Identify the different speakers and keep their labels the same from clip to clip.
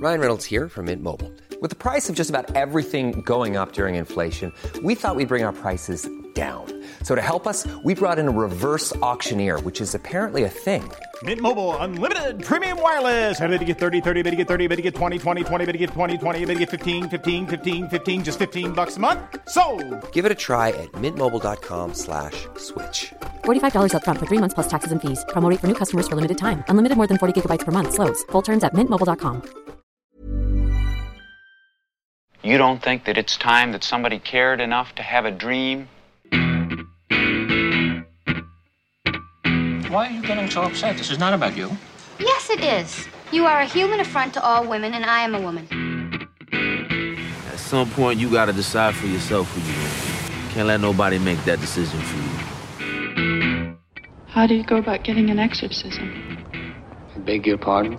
Speaker 1: Ryan Reynolds here from Mint Mobile. With the price of just about everything going up during inflation, we thought we'd bring our prices down. So to help us, we brought in a reverse auctioneer, which is apparently a thing.
Speaker 2: Mint Mobile Unlimited Premium Wireless. How to get 30, 30, bit to get 30, bit to get 20, 20, 20, bit to get 20, 20, bit to get 15, 15, 15, 15, just $15 a month? Sold!
Speaker 1: Give it a try at mintmobile.com/switch.
Speaker 3: $45 up front for 3 months plus taxes and fees. Promo rate for new customers for limited time. Unlimited more than 40 gigabytes per month. Slows full terms at mintmobile.com.
Speaker 4: You don't think that it's time that somebody cared enough to have a dream?
Speaker 5: Why are you getting so upset? This is not about you.
Speaker 6: Yes, it is. You are a human affront to all women, and I am a woman.
Speaker 7: At some point, you gotta decide for yourself who you are. Can't let nobody make that decision for you.
Speaker 8: How do you go about getting an exorcism?
Speaker 5: I beg your pardon?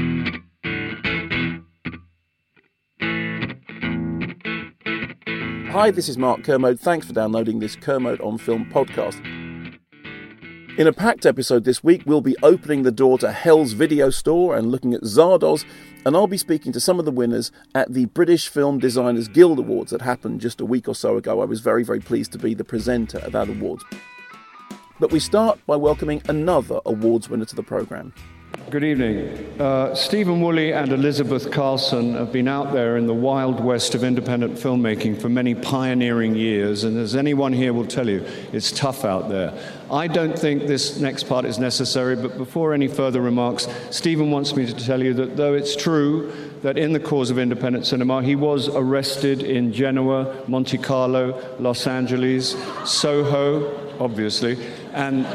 Speaker 9: Hi, this is Mark Kermode. Thanks for downloading this Kermode on Film podcast. In a packed episode this week, we'll be opening the door to Hell's Video Store and looking at Zardoz, and I'll be speaking to some of the winners at the British Film Designers Guild Awards that happened just a week or so ago. I was very, very pleased to be the presenter at that awards. But we start by welcoming another awards winner to the programme.
Speaker 10: Good evening. Stephen Woolley and Elizabeth Carlson have been out there in the wild west of independent filmmaking for many pioneering years, and as anyone here will tell you, it's tough out there. I don't think this next part is necessary, but before any further remarks, Stephen wants me to tell you that though it's true that in the cause of independent cinema, he was arrested in Genoa, Monte Carlo, Los Angeles, Soho, obviously, and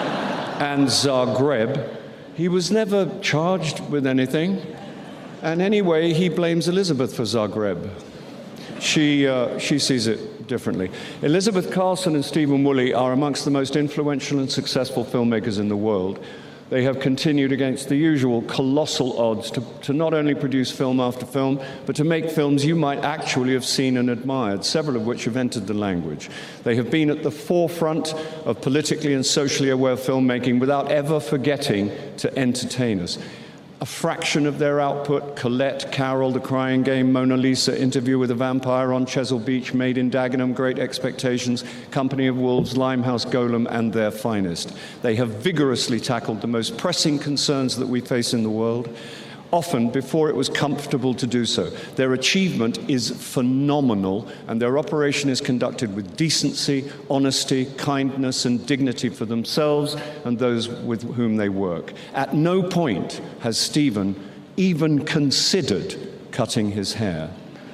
Speaker 10: Zagreb, he was never charged with anything, and anyway, he blames Elizabeth for Zagreb. She sees it differently. Elizabeth Carlson and Stephen Woolley are amongst the most influential and successful filmmakers in the world. They have continued against the usual colossal odds to not only produce film after film, but to make films you might actually have seen and admired, several of which have entered the language. They have been at the forefront of politically and socially aware filmmaking without ever forgetting to entertain us. A fraction of their output, Colette, Carol, The Crying Game, Mona Lisa, Interview with a Vampire, On Chesil Beach, Made in Dagenham, Great Expectations, Company of Wolves, Limehouse Golem, and their finest. They have vigorously tackled the most pressing concerns that we face in the world, often before it was comfortable to do so. Their achievement is phenomenal, and their operation is conducted with decency, honesty, kindness, and dignity for themselves and those with whom they work. At no point has Stephen even considered cutting his hair.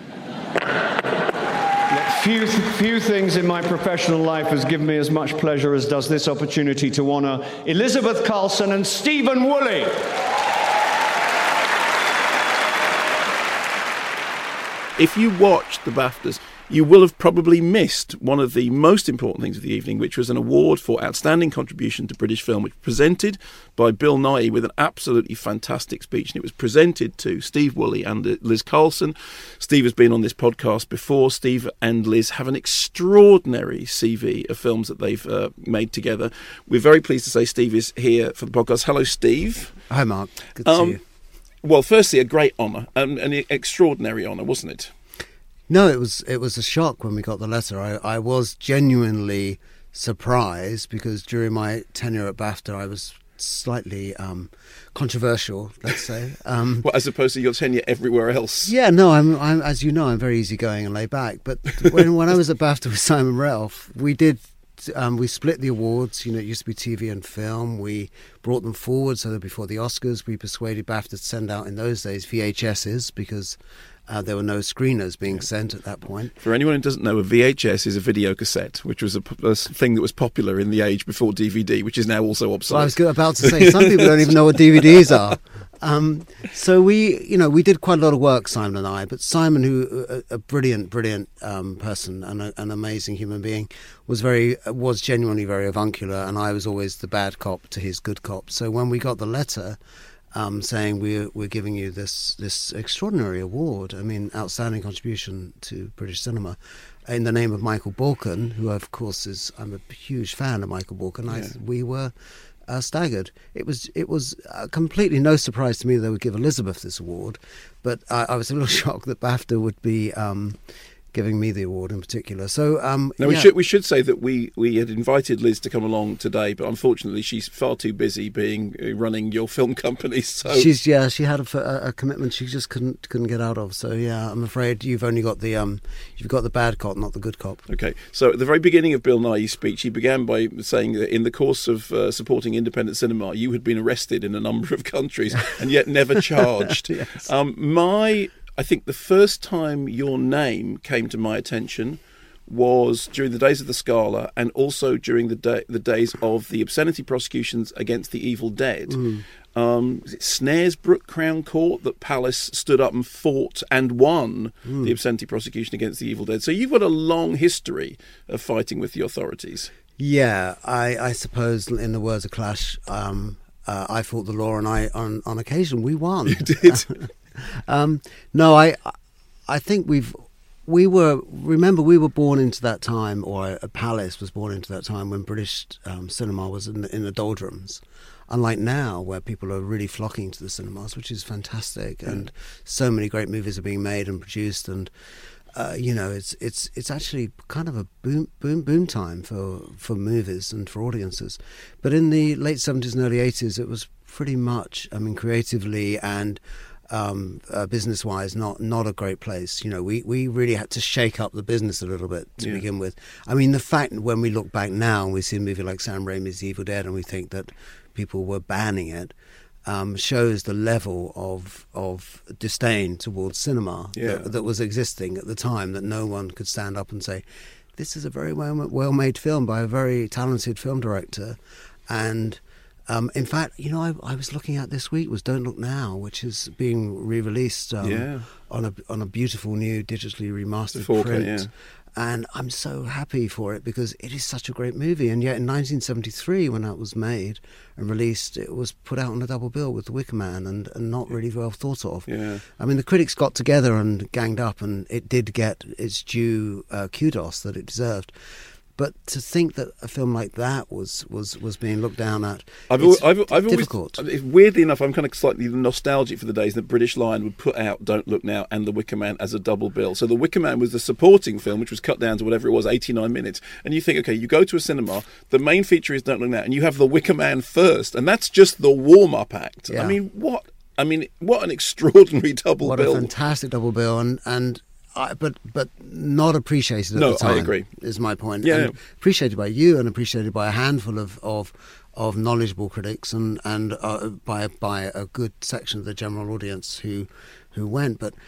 Speaker 10: Few things in my professional life has given me as much pleasure as does this opportunity to honour Elizabeth Carlson and Stephen Woolley.
Speaker 9: If you watched the BAFTAs, you will have probably missed one of the most important things of the evening, which was an award for outstanding contribution to British film, which was presented by Bill Nighy with an absolutely fantastic speech. And it was presented to Steve Woolley and Liz Carlson. Steve has been on this podcast before. Steve and Liz have an extraordinary CV of films that they've made together. We're very pleased to say Steve is here for the podcast. Hello, Steve.
Speaker 11: Hi, Mark. Good to see you.
Speaker 9: Well, firstly, a great honour, an extraordinary honour, wasn't it?
Speaker 11: No, it was a shock when we got the letter. I was genuinely surprised because during my tenure at BAFTA, I was slightly controversial, let's say.
Speaker 9: Well, as opposed to your tenure everywhere else.
Speaker 11: Yeah, no, I'm as you know, I'm very easygoing and laid back. But when I was at BAFTA with Simon Ralph, we split the awards. You know, it used to be TV and film. We brought them forward so that before the Oscars, we persuaded BAFTA to send out, in those days, VHSs because there were no screeners being sent at that point.
Speaker 9: For anyone who doesn't know, a VHS is a video cassette, which was a thing that was popular in the age before DVD, which is now also obsolete.
Speaker 11: Well, I was about to say, some people don't even know what DVDs are. So we did quite a lot of work, Simon and I. But Simon, who a brilliant person and an amazing human being, was genuinely very avuncular, and I was always the bad cop to his good cop. So when we got the letter saying we're giving you this extraordinary award, I mean, outstanding contribution to British cinema, in the name of Michael Balkan, who of course I'm a huge fan of Michael Balkan. We were staggered. It was completely no surprise to me they would give Elizabeth this award, but I was a little shocked that BAFTA would be giving me the award in particular. So
Speaker 9: now we should say that we had invited Liz to come along today, but unfortunately she's far too busy running your film company. So
Speaker 11: she had a commitment she just couldn't get out of. So yeah, I'm afraid you've only got the bad cop, not the good cop.
Speaker 9: Okay, so at the very beginning of Bill Nighy's speech, he began by saying that in the course of supporting independent cinema, you had been arrested in a number of countries and yet never charged.
Speaker 11: Yes.
Speaker 9: I think the first time your name came to my attention was during the days of the Scala, and also during the days of the obscenity prosecutions against the Evil Dead. Was it Snaresbrook Crown Court that Palace stood up and fought and won the obscenity prosecution against the Evil Dead? So you've got a long history of fighting with the authorities. Yeah,
Speaker 11: I suppose, in the words of Clash, I fought the law, and on occasion we won.
Speaker 9: You did.
Speaker 11: No, I think we were born into that time, or Palace was born into that time when British cinema was in the doldrums. Unlike now, where people are really flocking to the cinemas, which is fantastic, and so many great movies are being made and produced, and it's actually kind of a boom time for movies and for audiences. But in the late 70s and early 80s, it was pretty much, creatively and business-wise, not a great place. We really had to shake up the business a little bit to begin with. The fact when we look back now and we see a movie like Sam Raimi's The Evil Dead and we think that people were banning it, shows the level of disdain towards cinema that was existing at the time, that no one could stand up and say, this is a very well-made film by a very talented film director. And in fact, I was looking at this week was Don't Look Now, which is being re-released on a beautiful new digitally remastered
Speaker 9: 4K,
Speaker 11: print. And I'm so happy for it because it is such a great movie. And yet in 1973, when that was made and released, it was put out on a double bill with The Wicker Man and not really well thought of. Yeah. The critics got together and ganged up, and it did get its due kudos that it deserved. But to think that a film like that was being looked down at, I've difficult.
Speaker 9: Always, weirdly enough, I'm kind of slightly nostalgic for the days that British Lion would put out Don't Look Now and The Wicker Man as a double bill. So The Wicker Man was the supporting film, which was cut down to whatever it was, 89 minutes. And you think, okay, you go to a cinema, the main feature is Don't Look Now, and you have The Wicker Man first, and that's just the warm-up act.
Speaker 11: Yeah.
Speaker 9: What an extraordinary double bill.
Speaker 11: What a fantastic double bill, and but not appreciated at the time.
Speaker 9: I agree.
Speaker 11: Is my point.
Speaker 9: Yeah,
Speaker 11: and appreciated by you and appreciated by a handful of knowledgeable critics and by a good section of the general audience who went. But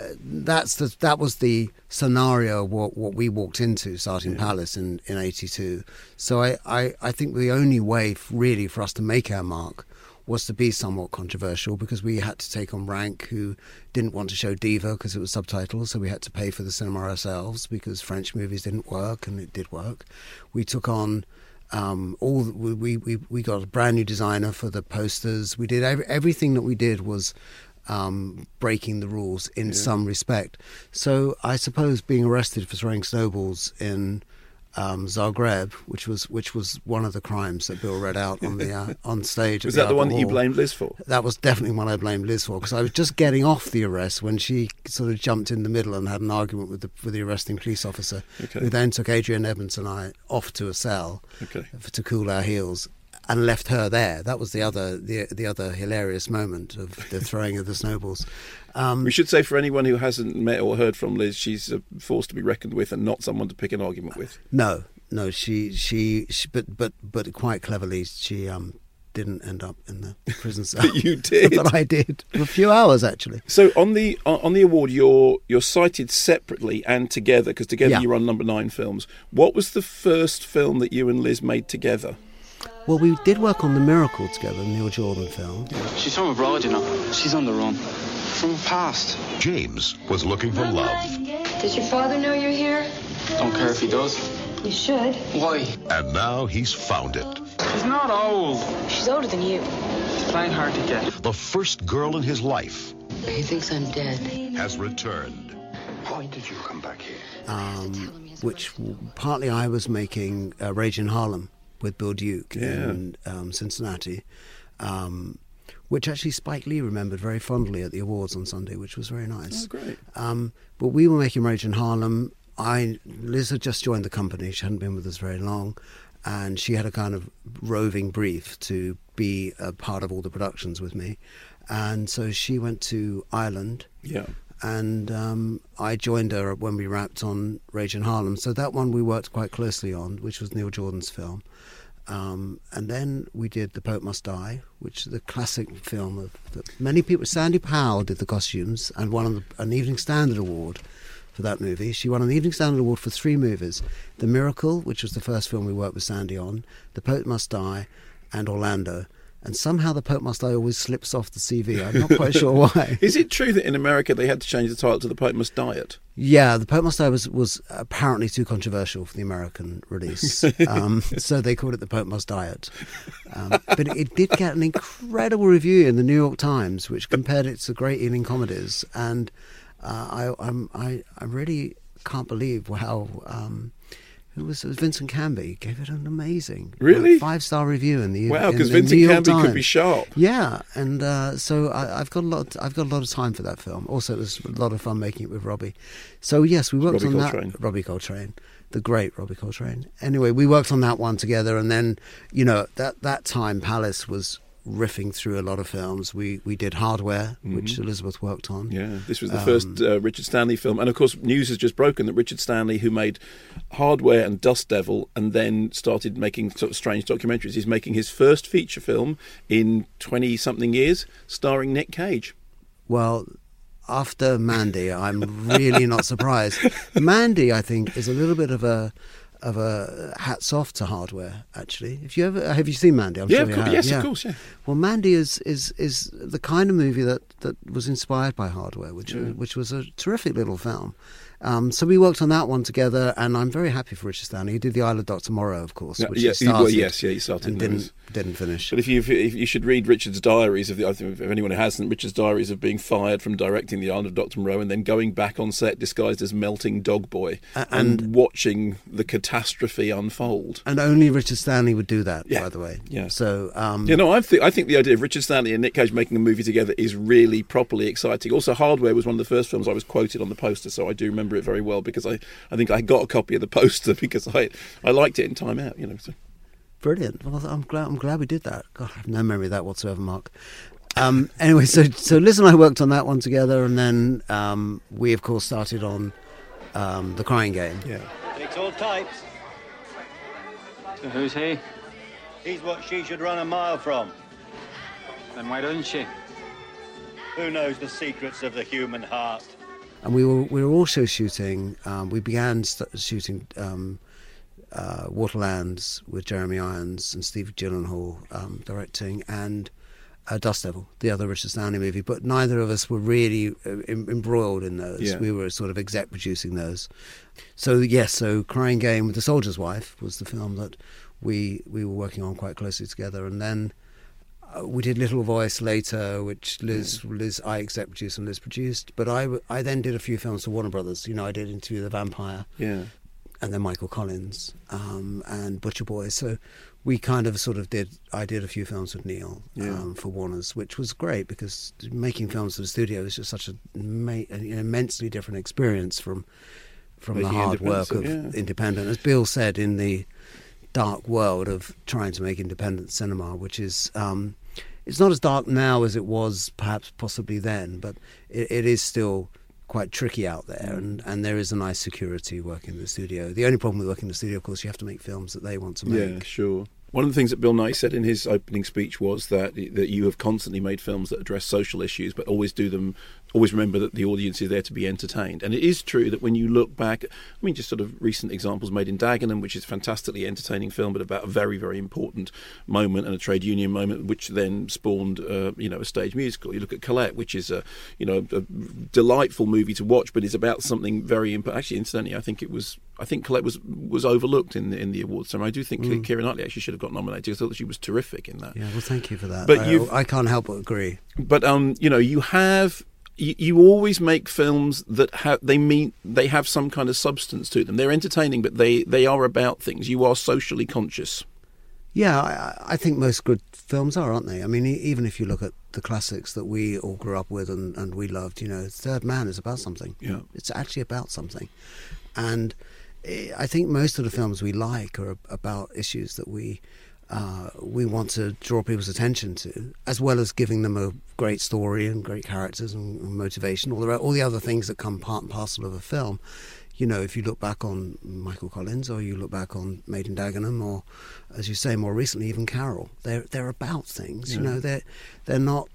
Speaker 11: that was the scenario what we walked into starting Palace in 82. So I think the only way really for us to make our mark was to be somewhat controversial, because we had to take on Rank, who didn't want to show Diva because it was subtitles, so we had to pay for the cinema ourselves because French movies didn't work, and it did work. We took on we got a brand new designer for the posters. We did everything that we did was breaking the rules in some respect. So I suppose being arrested for throwing snowballs in Zagreb, which was one of the crimes that Bill read out on the on stage.
Speaker 9: Was that the one that you blamed Liz for?
Speaker 11: That was definitely one I blamed Liz for, because I was just getting off the arrest when she sort of jumped in the middle and had an argument with the arresting police officer, who then took Adrian Evans and I off to a cell to cool our heels, and left her there. That was the other hilarious moment of the throwing of the snowballs.
Speaker 9: We should say, for anyone who hasn't met or heard from Liz, she's a force to be reckoned with and not someone to pick an argument with.
Speaker 11: No, she but quite cleverly, she didn't end up in the prison cell.
Speaker 9: But you did.
Speaker 11: But I did, for a few hours actually.
Speaker 9: So on the award, you're cited separately and together, because together you run number 9 films. What was the first film that you and Liz made together?
Speaker 11: Well, we did work on The Miracle together, the Neil Jordan film.
Speaker 5: She's from abroad, She's on the run. From the past.
Speaker 12: James was looking for love.
Speaker 13: Does your father know you're here?
Speaker 5: Don't care if he does.
Speaker 13: You should.
Speaker 5: Why?
Speaker 12: And now he's found it.
Speaker 5: She's not old.
Speaker 13: She's older than you.
Speaker 5: She's playing hard to get.
Speaker 12: The first girl in his life.
Speaker 13: He thinks I'm dead.
Speaker 12: Has returned.
Speaker 5: Why did you come back here?
Speaker 11: Which partly I was making Rage in Harlem. with Bill Duke in Cincinnati, which actually Spike Lee remembered very fondly at the awards on Sunday, which was very nice.
Speaker 9: Oh, great.
Speaker 11: But we were making Rage in Harlem. Liz had just joined the company. She hadn't been with us very long. And she had a kind of roving brief to be a part of all the productions with me. And so she went to Ireland.
Speaker 9: Yeah.
Speaker 11: And I joined her when we wrapped on Rage in Harlem. So that one we worked quite closely on, which was Neil Jordan's film. And then we did The Pope Must Die, which is the classic film of many people. Sandy Powell did the costumes and won an Evening Standard Award for that movie. She won an Evening Standard Award for 3 movies: The Miracle, which was the first film we worked with Sandy on, The Pope Must Die, and Orlando. And somehow The Pope Must Die always slips off the CV. I'm not quite sure why.
Speaker 9: Is it true that in America they had to change the title to The Pope Must Diet?
Speaker 11: Yeah, The Pope Must Die was apparently too controversial for the American release. So they called it The Pope Must Diet. But it did get an incredible review in the New York Times, which compared it to great evening comedies. And I really can't believe how... it was Vincent Canby gave it an amazing,
Speaker 9: really
Speaker 11: 5-star review in the
Speaker 9: wow, because Vincent Canby could be sharp.
Speaker 11: Yeah, and so I've got a lot of time for that film. Also, it was a lot of fun making it with Robbie. So yes, we worked on that. Robbie Coltrane, the great Robbie Coltrane. Anyway, we worked on that one together, and then that time Palace was riffing through a lot of films. We did Hardware, which Elizabeth worked on.
Speaker 9: Yeah, this was the first Richard Stanley film. And of course, news has just broken that Richard Stanley, who made Hardware and Dust Devil and then started making sort of strange documentaries, is making his first feature film in 20-something years, starring Nick Cage.
Speaker 11: Well, after Mandy, I'm really not surprised. Mandy, I think, is a little bit of a hats off to Hardware. Actually, have you seen Mandy? I'm sure you have.
Speaker 9: Yes, of course. Yeah.
Speaker 11: Well, Mandy is the kind of movie that was inspired by Hardware, which was a terrific little film. So we worked on that one together, and I'm very happy for Richard Stanley. He did The Isle of Dr. Moreau, of course, which he started.
Speaker 9: He started
Speaker 11: and didn't finish.
Speaker 9: But if you should read Richard's diaries I think if anyone who hasn't, Richard's diaries of being fired from directing The Isle of Dr. Moreau and then going back on set disguised as Melting Dog Boy and watching the catastrophe unfold.
Speaker 11: And only Richard Stanley would do that, by the way.
Speaker 9: Yeah.
Speaker 11: So
Speaker 9: I think the idea of Richard Stanley and Nick Cage making a movie together is really properly exciting. Also, Hardware was one of the first films I was quoted on the poster, so I do remember it very well because I think I got a copy of the poster because I liked it in Time Out. So.
Speaker 11: Brilliant. Well, I'm glad we did that. God, I have no memory of that whatsoever, Mark. Anyway, so Liz and I worked on that one together, and then we of course started on The Crying Game.
Speaker 9: Yeah.
Speaker 14: It's all types.
Speaker 5: So who's he?
Speaker 14: He's what she should run a mile from.
Speaker 5: Then why doesn't she?
Speaker 14: Who knows the secrets of the human heart?
Speaker 11: And we were also shooting. We began shooting Waterlands with Jeremy Irons and Steve Gyllenhaal directing, and Dust Devil, the other Richard Stanley movie. But neither of us were really embroiled in those.
Speaker 9: Yeah.
Speaker 11: We were sort of exec producing those. So Crying Game with The Soldier's Wife was the film that we were working on quite closely together, and then. We did Little Voice later, which I exec produced and Liz produced. But I then did a few films for Warner Brothers. I did Interview with the Vampire,
Speaker 9: and
Speaker 11: then Michael Collins, and Butcher Boy. So we kind of I did a few films with Neil for Warner's, which was great because making films for the studio is just such an immensely different experience from the hard work of independent. As Bill said, in the dark world of trying to make independent cinema, which is it's not as dark now as it was perhaps possibly then, but it is still quite tricky out there, and there is a nice security working in the studio. The only problem with working in the studio, of course, you have to make films that they want to make.
Speaker 9: Yeah, sure. One of the things that Bill Nighy said in his opening speech was that you have constantly made films that address social issues, but always remember that the audience is there to be entertained. And it is true that when you look back, just sort of recent examples made in Dagenham, which is a fantastically entertaining film, but about a very, very important moment and a trade union moment, which then spawned, a stage musical. You look at Colette, which is a delightful movie to watch, but is about something very important. Actually, incidentally, I think Colette was overlooked in the awards. So I do think Keira Knightley actually should have got nominated. I thought that she was terrific in that.
Speaker 11: Yeah, well, thank you for that.
Speaker 9: But
Speaker 11: I can't help but agree.
Speaker 9: But you always make films that have some kind of substance to them. They're entertaining, but they are about things. You are socially conscious.
Speaker 11: Yeah, I think most good films are, aren't they? I mean, even if you look at the classics that we all grew up with and we loved, Third Man is about something.
Speaker 9: Yeah.
Speaker 11: It's actually about something. And I think most of the films we like are about issues that we want to draw people's attention to, as well as giving them a great story and great characters and motivation, all the other things that come part and parcel of a film. If you look back on Michael Collins, or you look back on Made in Dagenham, or, as you say, more recently, even Carol, they're about things.
Speaker 9: Yeah.
Speaker 11: They're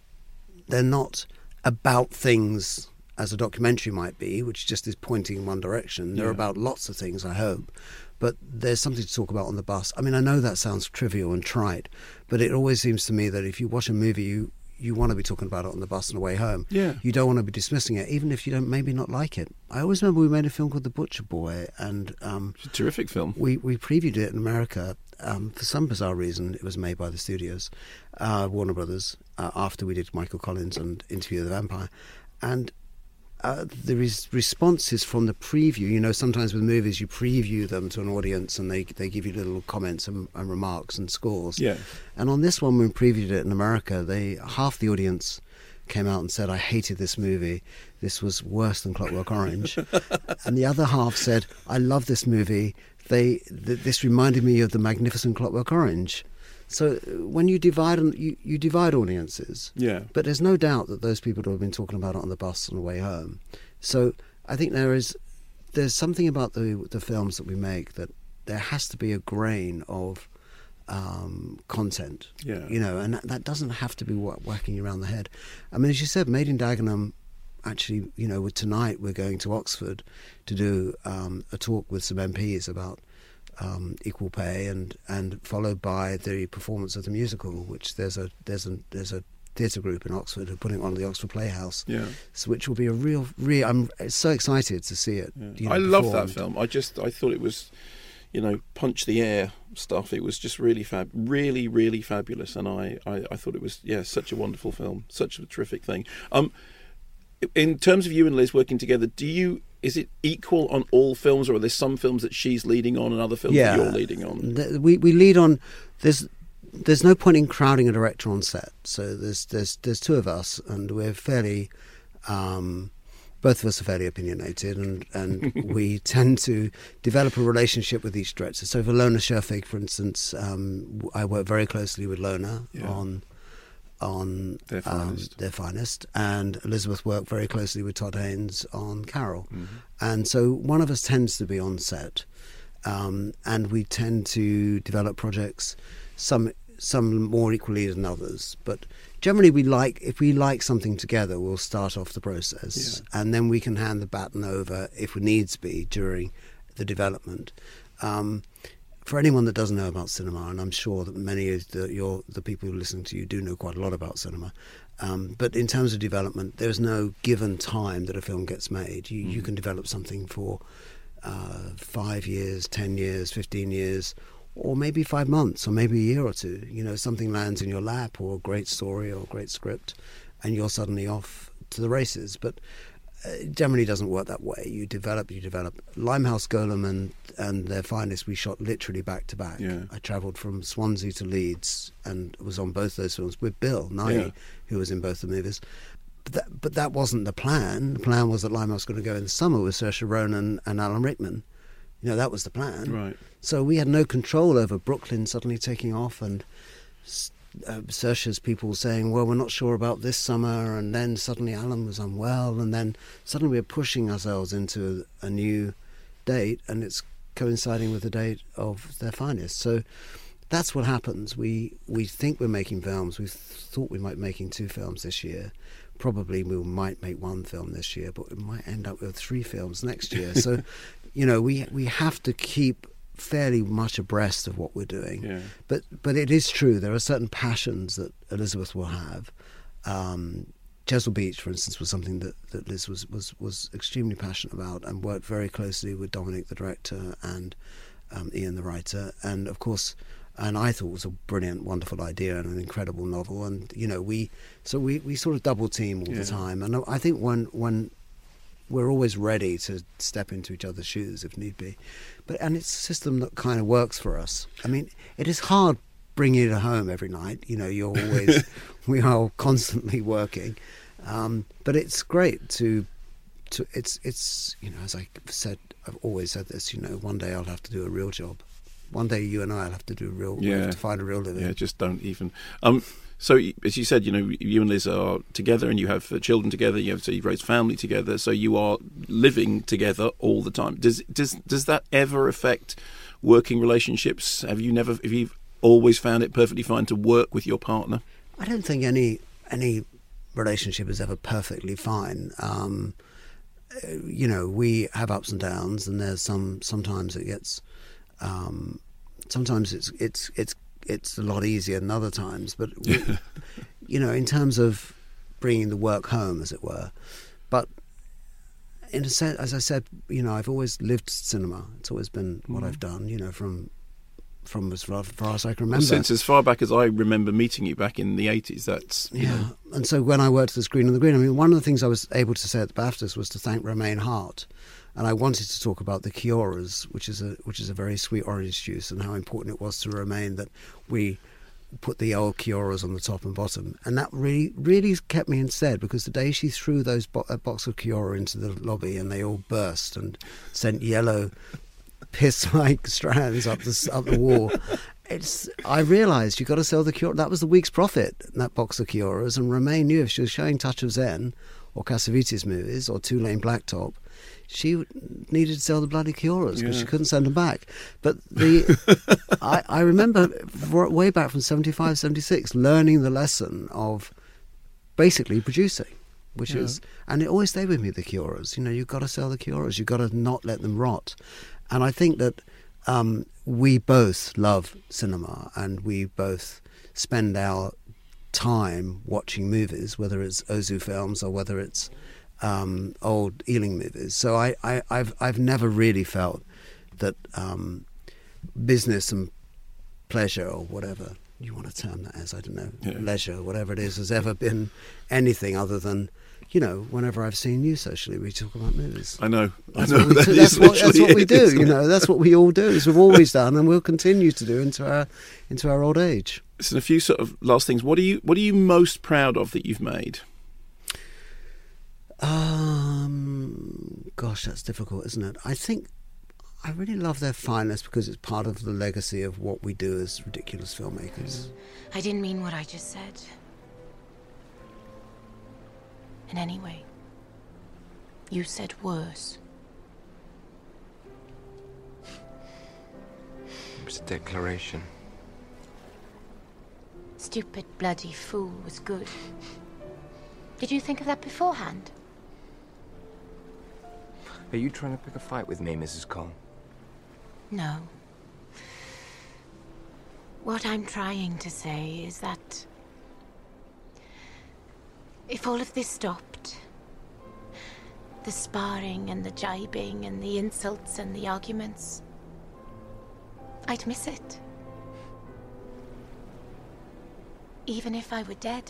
Speaker 11: not about things as a documentary might be, which just is pointing in one direction. They're about lots of things, I hope. But there's something to talk about on the bus. I mean, I know that sounds trivial and trite, but it always seems to me that if you watch a movie, you want to be talking about it on the bus on the way home.
Speaker 9: Yeah.
Speaker 11: You don't want to be dismissing it, even if you don't maybe not like it. I always remember we made a film called The Butcher Boy, and
Speaker 9: it's a terrific film.
Speaker 11: We previewed it in America. For some bizarre reason, it was made by the studios, Warner Brothers, after we did Michael Collins and Interview with the Vampire, and there is responses from the preview. Sometimes with movies you preview them to an audience and they give you little comments and remarks and scores.
Speaker 9: Yeah.
Speaker 11: And on this one, when we previewed it in America, half the audience came out and said, I hated this movie. This was worse than Clockwork Orange. And the other half said, I love this movie. This reminded me of the magnificent Clockwork Orange. So when you divide you divide audiences,
Speaker 9: yeah.
Speaker 11: But there's no doubt that those people have been talking about it on the bus on the way home. So I think there's something about the films that we make that there has to be a grain of content,
Speaker 9: yeah.
Speaker 11: And that doesn't have to be whacking you around the head. I mean, as you said, Made in Dagenham. Actually, tonight we're going to Oxford to do a talk with some MPs about equal pay, and followed by the performance of the musical, which there's a theatre group in Oxford who are putting on the Oxford Playhouse.
Speaker 9: Yeah.
Speaker 11: So, which will be a real. I'm so excited to see it.
Speaker 9: Yeah. I love that film. I thought it was, punch the air stuff. It was just really really, really fabulous, and I thought it was such a wonderful film, such a terrific thing. In terms of you and Liz working together, is it equal on all films, or are there some films that she's leading on and other films that you're leading on?
Speaker 11: We lead on. There's no point in crowding a director on set. So there's two of us, and we're fairly. Both of us are fairly opinionated, and we tend to develop a relationship with each director. So for Lona Scherfig, for instance, I work very closely with Lona on Their Finest, and Elizabeth worked very closely with Todd Haynes on Carol. Mm-hmm. And so one of us tends to be on set, and we tend to develop projects, some more equally than others, but generally if we like something together, we'll start off the process, and then we can hand the baton over if it needs be during the development. For anyone that doesn't know about cinema, and I'm sure that many of the people who listen to you do know quite a lot about cinema, but in terms of development, there's no given time that a film gets made. You can develop something for 5 years, 10 years, 15 years, or maybe 5 months, or maybe a year or two. Something lands in your lap, or a great story, or a great script, and you're suddenly off to the races. But it generally doesn't work that way. You develop. Limehouse Golem and Their Finest, we shot literally back to back.
Speaker 9: Yeah.
Speaker 11: I travelled from Swansea to Leeds and was on both those films with Bill Nighy, who was in both the movies. But that wasn't the plan. The plan was that Limehouse was going to go in the summer with Saoirse Ronan and Alan Rickman. That was the plan.
Speaker 9: Right.
Speaker 11: So we had no control over Brooklyn suddenly taking off, and Saoirse's people saying, well, we're not sure about this summer, and then suddenly Alan was unwell, and then suddenly we're pushing ourselves into a new date, and it's coinciding with the date of Their Finest. So that's what happens. We think we're making films. We thought we might be making 2 films this year. Probably we might make 1 film this year, but we might end up with 3 films next year. So, we have to keep fairly much abreast of what we're doing.
Speaker 9: Yeah.
Speaker 11: But it is true, there are certain passions that Elizabeth will have. Chesil Beach, for instance, was something that Liz was extremely passionate about, and worked very closely with Dominic, the director, and Ian, the writer. And of course, and I thought it was a brilliant, wonderful idea and an incredible novel. And we sort of double team all the time. And I think when we're always ready to step into each other's shoes if need be. And it's a system that kind of works for us. I mean, it is hard bring you home every night. You know, you're always we are constantly working, but it's great to it's you know, as I said, I've always said this. You know, one day I'll have to do a real job. One day you and I will have to do a real, we have to find a real living.
Speaker 9: Yeah, just don't even. So as you said, you know, you and Liz are together, and you have children together. So you've raised family together. So you are living together all the time. Does that ever affect working relationships? Have you always found it perfectly fine to work with your partner?
Speaker 11: I don't think any relationship is ever perfectly fine. You know, we have ups and downs, and there's sometimes it gets. Sometimes it's a lot easier than other times, but you know, in terms of bringing the work home, as it were. But in a sense, as I said, you know, I've always lived cinema. It's always been what I've done. You know, from as far as I can remember.
Speaker 9: Well, since as far back as I remember meeting you back in the 80s, that's
Speaker 11: know. And so when I worked at the Screen on the Green, I mean, one of the things I was able to say at the BAFTAs was to thank Romain Hart. And I wanted to talk about the Kioras, which is a very sweet orange juice, and how important it was to Romain that we put the old Kioras on the top and bottom. And that really kept me instead, because the day she threw those a box of Kiora into the lobby and they all burst and sent yellow piss-like strands up the wall, I realised you've got to sell the Kiora. That was the week's profit, that box of Kioras. And Romain knew if she was showing Touch of Zen or Cassavetes movies or Two Lane Blacktop, she needed to sell the bloody Kioras because she couldn't send them back. But I remember way back from 75, 76, learning the lesson of basically producing, which is, and it always stayed with me, the Kioras. You know, you've got to sell the Kioras. You've got to not let them rot. And I think that we both love cinema, and we both spend our time watching movies, whether it's Ozu films or whether it's old Ealing movies. So I've never really felt that business and pleasure, or whatever you want to term that as, I don't know, leisure, whatever it is, has ever been anything other than, you know, whenever I've seen you socially, we talk about movies.
Speaker 9: I know.
Speaker 11: That's what we do. You know, that's what we all do. As we've always done, and we'll continue to do into our old age.
Speaker 9: So a few sort of last things. What are you most proud of that you've made?
Speaker 11: Gosh, that's difficult, isn't it? I think I really love Their Finest because it's part of the legacy of what we do as ridiculous filmmakers.
Speaker 15: I didn't mean what I just said. In any way, you said worse.
Speaker 16: It was a declaration.
Speaker 15: Stupid bloody fool was good. Did you think of that beforehand?
Speaker 16: Are you trying to pick a fight with me, Mrs. Cole?
Speaker 15: No. What I'm trying to say is that if all of this stopped, the sparring and the jibing and the insults and the arguments, I'd miss it. Even if I were dead,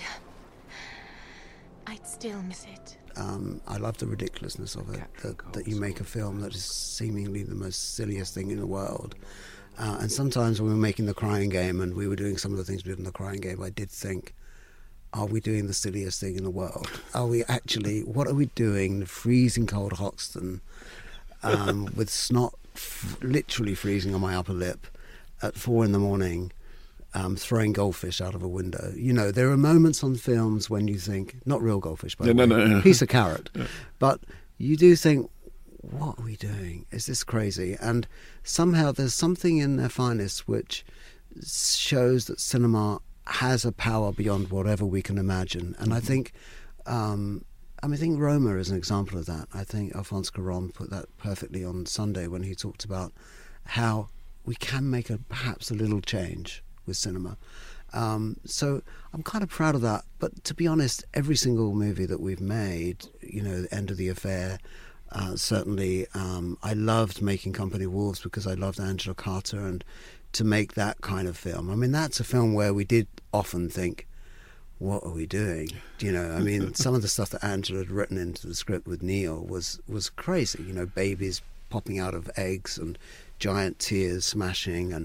Speaker 15: I'd still miss it.
Speaker 11: I love the ridiculousness of it, that you make a film that is seemingly the most silliest thing in the world. And sometimes when we were making The Crying Game and we were doing some of the things we did in The Crying Game, I did think, are we doing the silliest thing in the world? Are we actually, what are we doing? The freezing cold Hoxton, with snot literally freezing on my upper lip at 4 a.m, throwing goldfish out of a window. You know, there are moments on films when you think, not real goldfish, by the way,
Speaker 9: no.
Speaker 11: piece of carrot, but you do think, what are we doing? Is this crazy? And somehow there's something in Their Finest which shows that cinema has a power beyond whatever we can imagine. And I think, I think Roma is an example of that. I think Alphonse Cuarón put that perfectly on Sunday when he talked about how we can make perhaps a little change with cinema. So I'm kind of proud of that. But to be honest, every single movie that we've made, you know, The End of the Affair, certainly I loved making Company Wolves because I loved Angela Carter, and to make that kind of film, I mean, that's a film where we did often think, what are we doing? You know, I mean, some of the stuff that Angela had written into the script with Neil was crazy. You know, babies popping out of eggs and giant tears smashing and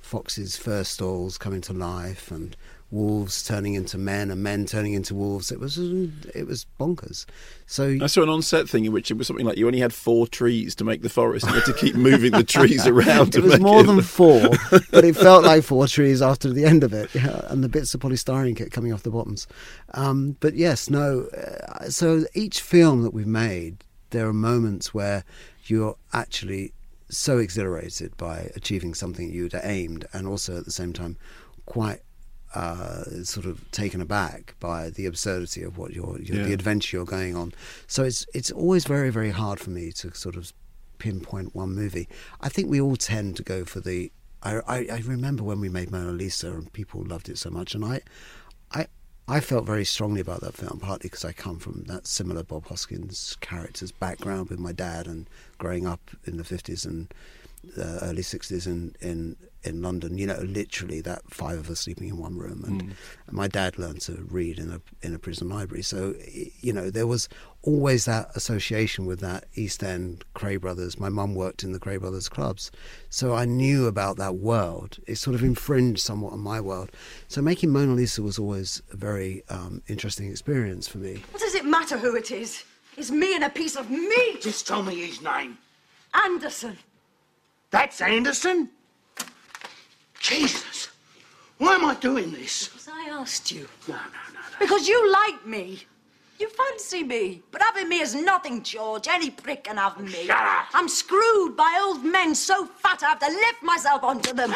Speaker 11: foxes' fur stalls coming to life, and wolves turning into men and men turning into wolves. It was bonkers. So
Speaker 9: I saw an on-set thing in which it was something like you only had 4 trees to make the forest. You had to keep moving the trees around.
Speaker 11: It was more than 4, but it felt like 4 trees after the end of it, and the bits of polystyrene kept coming off the bottoms. But yes, no. So each film that we've made, there are moments where you're actually so exhilarated by achieving something you'd aimed, and also at the same time quite sort of taken aback by the absurdity of what the adventure you're going on. So it's always very, very hard for me to sort of pinpoint one movie. I think we all tend to go for the. I remember when we made Mona Lisa and people loved it so much, and I felt very strongly about that film, partly because I come from that similar Bob Hoskins character's background with my dad and growing up in the 50s and early 60s in London, literally that 5 of us sleeping in one room, and my dad learned to read in a prison library. So there was always that association with that East End Cray Brothers. My mum worked in the Cray Brothers clubs, so I knew about that world. It sort of infringed somewhat on my world. So making Mona Lisa was always a very interesting experience for me.
Speaker 17: What does it matter who it is? It's me and a piece of meat.
Speaker 18: Just tell me his name.
Speaker 17: Anderson.
Speaker 18: That's Anderson? Jesus. Why am I doing this?
Speaker 17: Because I asked you.
Speaker 18: No.
Speaker 17: Because you like me. You fancy me. But having me is nothing, George. Any prick can have me.
Speaker 18: Shut up.
Speaker 17: I'm screwed by old men so fat I have to lift myself onto them.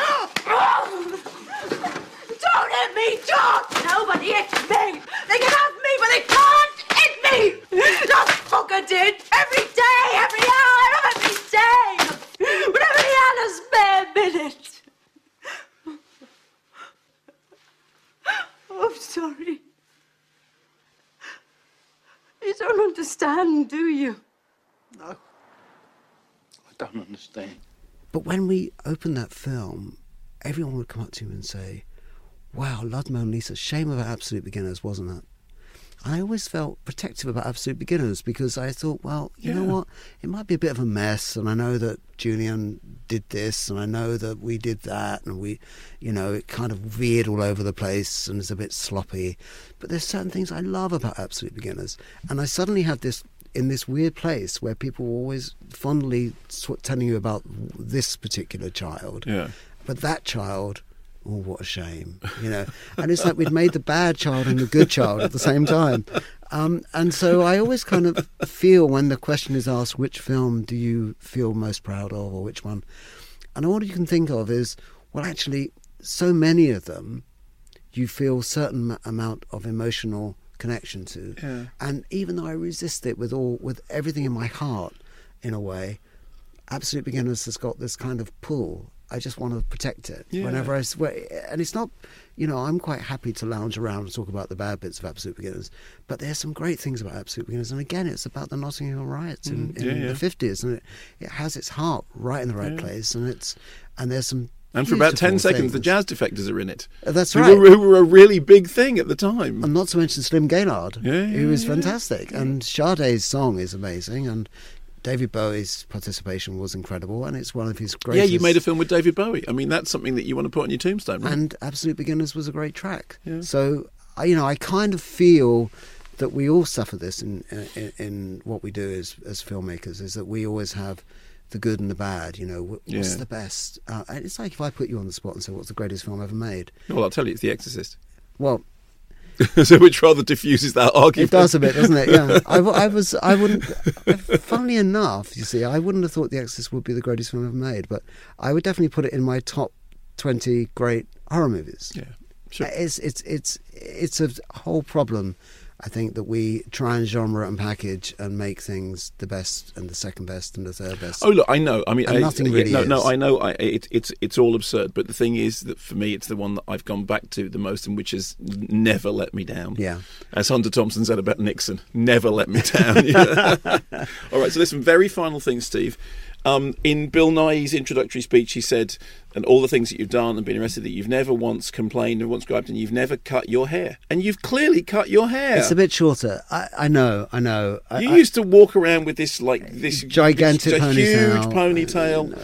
Speaker 17: Don't hit me, George! Nobody hits me. They can have me, but they can't hit me. That fucker did. Every day, every hour, every day. Whenever he had a spare minute. I'm sorry. You don't understand, do you?
Speaker 18: No. I don't understand.
Speaker 11: But when we opened that film, everyone would come up to me and say, wow, loved Mona Lisa. Shame about Absolute Beginners, wasn't it? I always felt protective about Absolute Beginners because I thought, well, you know what? It might be a bit of a mess, and I know that Julian did this, and I know that we did that, and we, it kind of veered all over the place and is a bit sloppy. But there's certain things I love about Absolute Beginners. And I suddenly had this, in this weird place where people were always fondly telling you about this particular child.
Speaker 9: Yeah.
Speaker 11: But that child... oh, what a shame, And it's like we'd made the bad child and the good child at the same time. And so I always kind of feel when the question is asked, which film do you feel most proud of, or which one? And all you can think of is, well, actually, so many of them you feel a certain amount of emotional connection to.
Speaker 9: Yeah.
Speaker 11: And even though I resist it with everything in my heart, in a way, Absolute Beginners has got this kind of pull. I just want to protect it whenever I swear. And it's not, I'm quite happy to lounge around and talk about the bad bits of Absolute Beginners, but there's some great things about Absolute Beginners. And again, it's about the Notting Hill riots in the 50s, and it has its heart right in the right place, and there's some.
Speaker 9: And for about 10 seconds,
Speaker 11: things.
Speaker 9: the Jazz Defectors are in it.
Speaker 11: That's right.
Speaker 9: Who were a really big thing at the time.
Speaker 11: And not to mention Slim Gaillard, who was fantastic. And Sade's song is amazing, and David Bowie's participation was incredible, and it's one of his greatest...
Speaker 9: Yeah, you made a film with David Bowie. I mean, that's something that you want to put on your tombstone, right?
Speaker 11: And Absolute Beginners was a great track. Yeah. So, I kind of feel that we all suffer this in what we do as filmmakers, is that we always have the good and the bad, what's the best? And it's like if I put you on the spot and say, what's the greatest film ever made?
Speaker 9: Well, I'll tell you, it's The Exorcist.
Speaker 11: Well...
Speaker 9: so which rather diffuses that argument.
Speaker 11: It does a bit, doesn't it? Yeah. I wouldn't, funnily enough, you see, I wouldn't have thought The Exorcist would be the greatest film ever made, but I would definitely put it in my top 20 great horror movies.
Speaker 9: Yeah, sure.
Speaker 11: It's a whole problem, I think, that we try and genre and package and make things the best and the second best and the third best.
Speaker 9: Oh, look, I know. I mean,
Speaker 11: nothing really is.
Speaker 9: No, I know. It's all absurd. But the thing is that for me, it's the one that I've gone back to the most, and which has never let me down.
Speaker 11: Yeah.
Speaker 9: As Hunter Thompson said about Nixon, never let me down. All right. So there's some very final things, Steve. In Bill Nighy's introductory speech, he said, and all the things that you've done and been arrested, that you've never once complained and once griped, and you've never cut your hair. And you've clearly cut your hair.
Speaker 11: It's a bit shorter. I know.
Speaker 9: You used to walk around with this
Speaker 11: gigantic
Speaker 9: ponytail.
Speaker 11: Huge ponytail.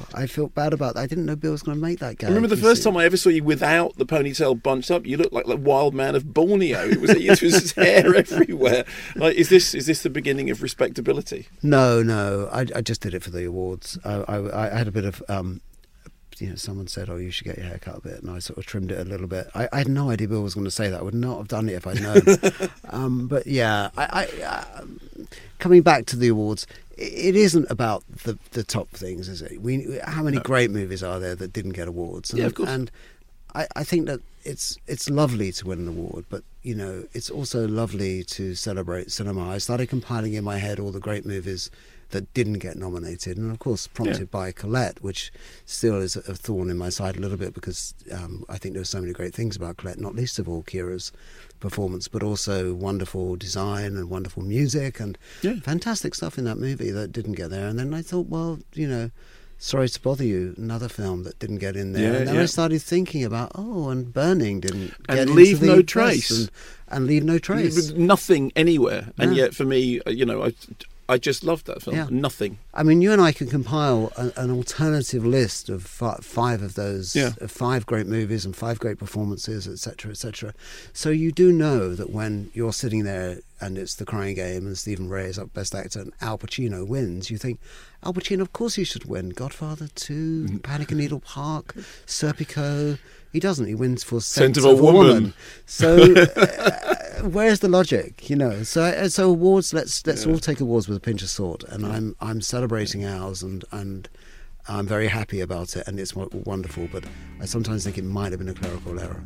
Speaker 11: I felt bad about that. I didn't know Bill was going to make that gag.
Speaker 9: I remember the first time I ever saw you without the ponytail bunched up, you looked like the wild man of Borneo. It was his hair everywhere. Like, is this the beginning of respectability?
Speaker 11: No. I just did it for the awards. I had a bit of... someone said, "Oh, you should get your hair cut a bit," and I sort of trimmed it a little bit. I had no idea Bill was going to say that. I would not have done it if I'd known. But yeah, coming back to the awards, it isn't about the top things, is it? How many great movies are there that didn't get awards?
Speaker 9: Yeah, of course.
Speaker 11: And I think that it's lovely to win an award, but it's also lovely to celebrate cinema. I started compiling in my head all the great movies that didn't get nominated, and of course prompted by Colette, which still is a thorn in my side a little bit, because I think there were so many great things about Colette, not least of all Keira's performance, but also wonderful design and wonderful music and fantastic stuff in that movie that didn't get there. And then I thought, well, Sorry to Bother You, another film that didn't get in there. And then I started thinking about, and Burning didn't get into the
Speaker 9: Leave No Trace.
Speaker 11: And Leave No Trace.
Speaker 9: Nothing anywhere. And yet for me, I just loved that film.
Speaker 11: Yeah.
Speaker 9: Nothing.
Speaker 11: I mean, you and I can compile an alternative list of five of those, 5 great movies and 5 great performances, etc., etc. So you do know that when you're sitting there and it's The Crying Game and Stephen Rea is up Best Actor and Al Pacino wins, you think, Al Pacino, of course he should win. Godfather 2, Panic in Needle Park, Serpico. He doesn't. He wins for Scent of a Woman. So where's the logic? So awards. Let's all take awards with a pinch of salt. And I'm celebrating ours, and I'm very happy about it, and it's wonderful. But I sometimes think it might have been a clerical error.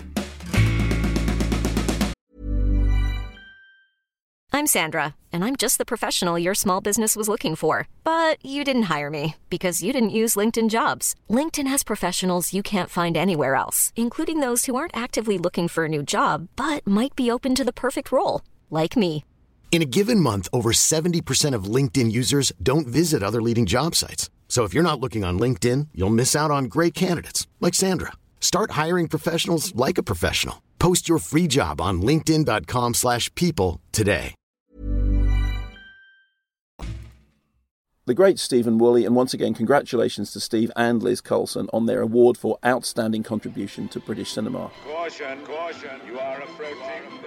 Speaker 19: I'm Sandra, and I'm just the professional your small business was looking for. But you didn't hire me because you didn't use LinkedIn Jobs. LinkedIn has professionals you can't find anywhere else, including those who aren't actively looking for a new job, but might be open to the perfect role, like me.
Speaker 20: In a given month, over 70% of LinkedIn users don't visit other leading job sites. So if you're not looking on LinkedIn, you'll miss out on great candidates like Sandra. Start hiring professionals like a professional. Post your free job on linkedin.com/people today.
Speaker 9: The great Stephen Woolley, and once again, congratulations to Steve and Liz Colson on their award for outstanding contribution to British cinema.
Speaker 21: Caution, you are approaching the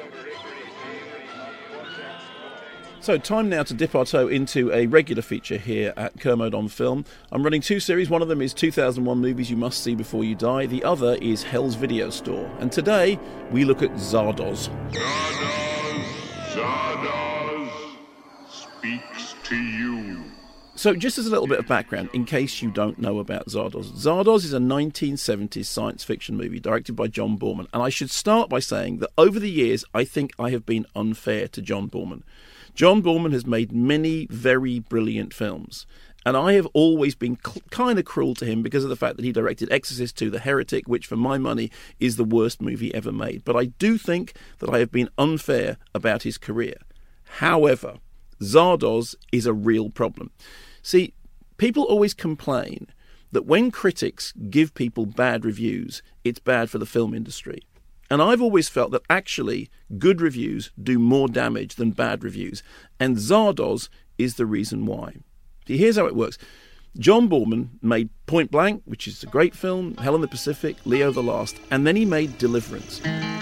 Speaker 9: So time now to dip our toe into a regular feature here at Kermode on Film. I'm running 2 series. One of them is 2001 Movies You Must See Before You Die. The other is Hell's Video Store. And today we look at Zardoz.
Speaker 21: Zardoz speaks to you.
Speaker 9: So just as a little bit of background, in case you don't know about Zardoz. Zardoz is a 1970s science fiction movie directed by John Boorman. And I should start by saying that over the years, I think I have been unfair to John Boorman. John Boorman has made many very brilliant films. And I have always been kind of cruel to him because of the fact that he directed Exorcist 2, The Heretic, which for my money is the worst movie ever made. But I do think that I have been unfair about his career. However, Zardoz is a real problem. See, people always complain that when critics give people bad reviews, it's bad for the film industry. And I've always felt that actually good reviews do more damage than bad reviews. And Zardoz is the reason why. See, here's how it works. John Boorman made Point Blank, which is a great film, Hell in the Pacific, Leo the Last, and then he made Deliverance.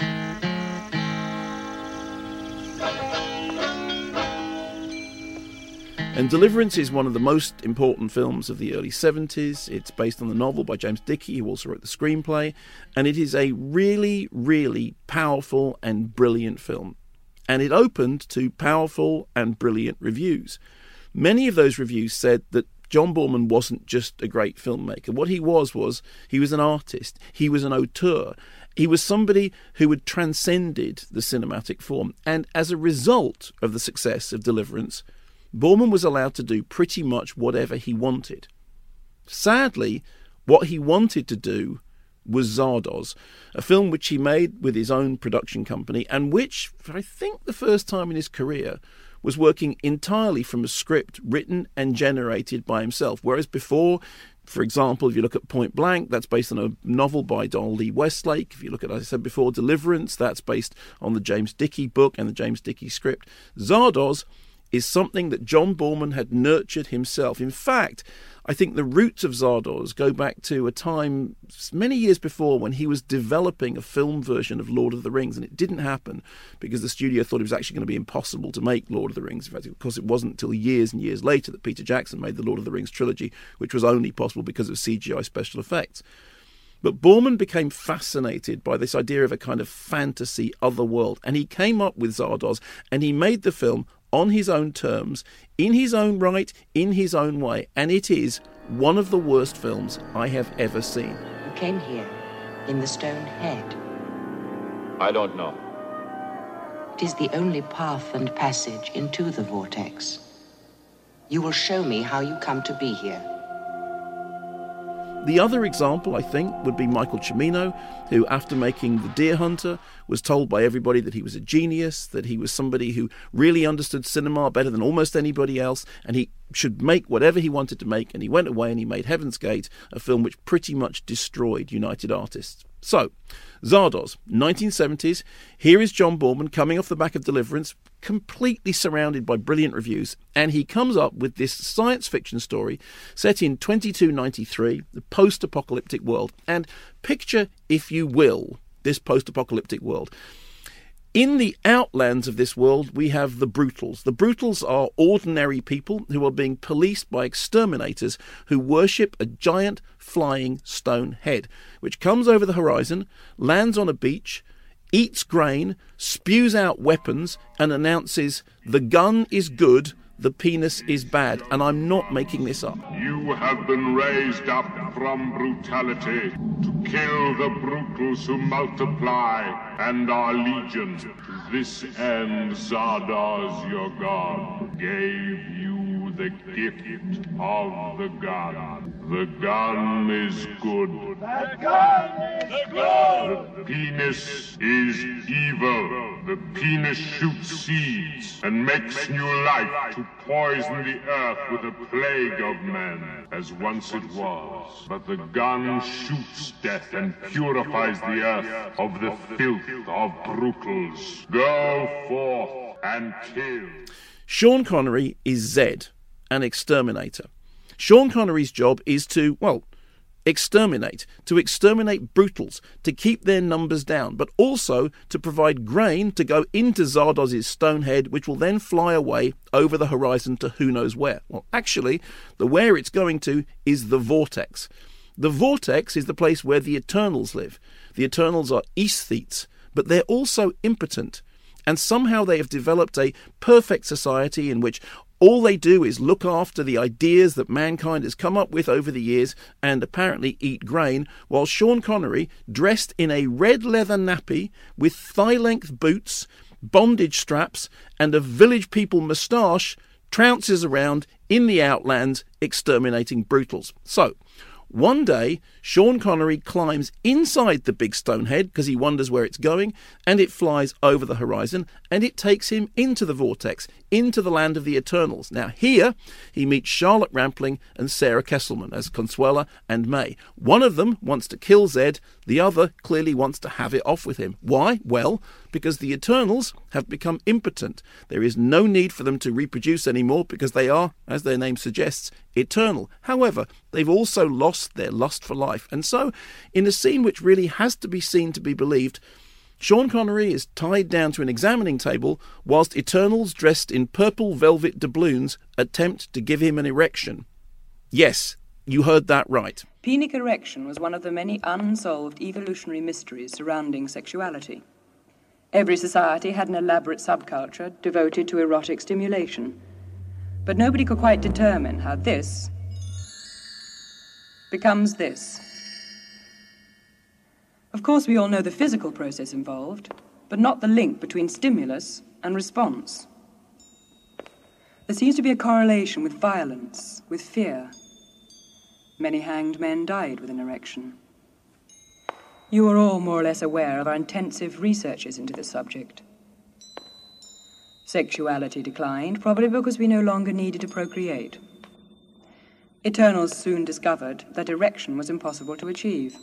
Speaker 9: And Deliverance is one of the most important films of the early 70s. It's based on the novel by James Dickey, who also wrote the screenplay. And it is a really, really powerful and brilliant film. And it opened to powerful and brilliant reviews. Many of those reviews said that John Boorman wasn't just a great filmmaker. What he was he was an artist. He was an auteur. He was somebody who had transcended the cinematic form. And as a result of the success of Deliverance, Boorman was allowed to do pretty much whatever he wanted. Sadly, what he wanted to do was Zardoz, a film which he made with his own production company and which, for I think the first time in his career, was working entirely from a script written and generated by himself. Whereas before, for example, if you look at Point Blank, that's based on a novel by Donald Lee Westlake. If you look at, as I said before, Deliverance, that's based on the James Dickey book and the James Dickey script. Zardoz is something that John Boorman had nurtured himself. In fact, I think the roots of Zardoz go back to a time many years before when he was developing a film version of Lord of the Rings, and it didn't happen because the studio thought it was actually going to be impossible to make Lord of the Rings. In fact, of course, it wasn't until years and years later that Peter Jackson made the Lord of the Rings trilogy, which was only possible because of CGI special effects. But Boorman became fascinated by this idea of a kind of fantasy other world, and he came up with Zardoz, and he made the film on his own terms, in his own right, in his own way, and it is one of the worst films I have ever seen.
Speaker 13: You came here in the stone head.
Speaker 21: I don't know.
Speaker 13: It is the only path and passage into the vortex. You will show me how you come to be here.
Speaker 9: The other example, I think, would be Michael Cimino, who, after making The Deer Hunter, was told by everybody that he was a genius, that he was somebody who really understood cinema better than almost anybody else, and he should make whatever he wanted to make, and he went away and he made Heaven's Gate, a film which pretty much destroyed United Artists. So, Zardoz, 1970s, here is John Boorman coming off the back of Deliverance, completely surrounded by brilliant reviews, and he comes up with this science fiction story set in 2293, the post-apocalyptic world. And picture, if you will, this post-apocalyptic world. In the outlands of this world, we have the Brutals. The Brutals are ordinary people who are being policed by exterminators who worship a giant flying stone head, which comes over the horizon, lands on a beach, eats grain, spews out weapons, and announces, "The gun is good, the penis is bad." And I'm not making this up.
Speaker 21: You have been raised up from brutality to kill the brutals who multiply and are legion. To this end, Zardoz, your god, gave you the gift of the gun. The gun is good. The gun is good. The penis is evil. The penis shoots seeds and makes new life to poison the earth with a plague of men, as once it was. But the gun shoots death and purifies the earth of the filth of brutals. Go forth and kill.
Speaker 9: Sean Connery is Zed, an exterminator. Sean Connery's job is to, exterminate brutals, to keep their numbers down, but also to provide grain to go into Zardoz's stone head, which will then fly away over the horizon to who knows where. Well, actually, the where it's going to is the vortex. The vortex is the place where the Eternals live. The Eternals are aesthetes, but they're also impotent. And somehow they have developed a perfect society in which all they do is look after the ideas that mankind has come up with over the years and apparently eat grain, while Sean Connery, dressed in a red leather nappy with thigh-length boots, bondage straps, and a village people moustache, trounces around in the outlands exterminating brutals. So, one day, Sean Connery climbs inside the big stone head because he wonders where it's going, and it flies over the horizon, and it takes him into the vortex, into the land of the Eternals. Now here, he meets Charlotte Rampling and Sarah Kesselman as Consuela and May. One of them wants to kill Zed, the other clearly wants to have it off with him. Why? Well, because the Eternals have become impotent. There is no need for them to reproduce anymore because they are, as their name suggests, eternal. However, they've also lost their lust for life. And so, in a scene which really has to be seen to be believed, Sean Connery is tied down to an examining table whilst Eternals dressed in purple velvet doubloons attempt to give him an erection. Yes, you heard that right.
Speaker 2: Penic erection was one of the many unsolved evolutionary mysteries surrounding sexuality. Every society had an elaborate subculture devoted to erotic stimulation. But nobody could quite determine how this becomes this. Of course, we all know the physical process involved, but not the link between stimulus and response. There seems to be a correlation with violence, with fear. Many hanged men died with an erection. You are all more or less aware of our intensive researches into this subject. Sexuality declined, probably because we no longer needed to procreate. Eternals soon discovered that erection was impossible to achieve.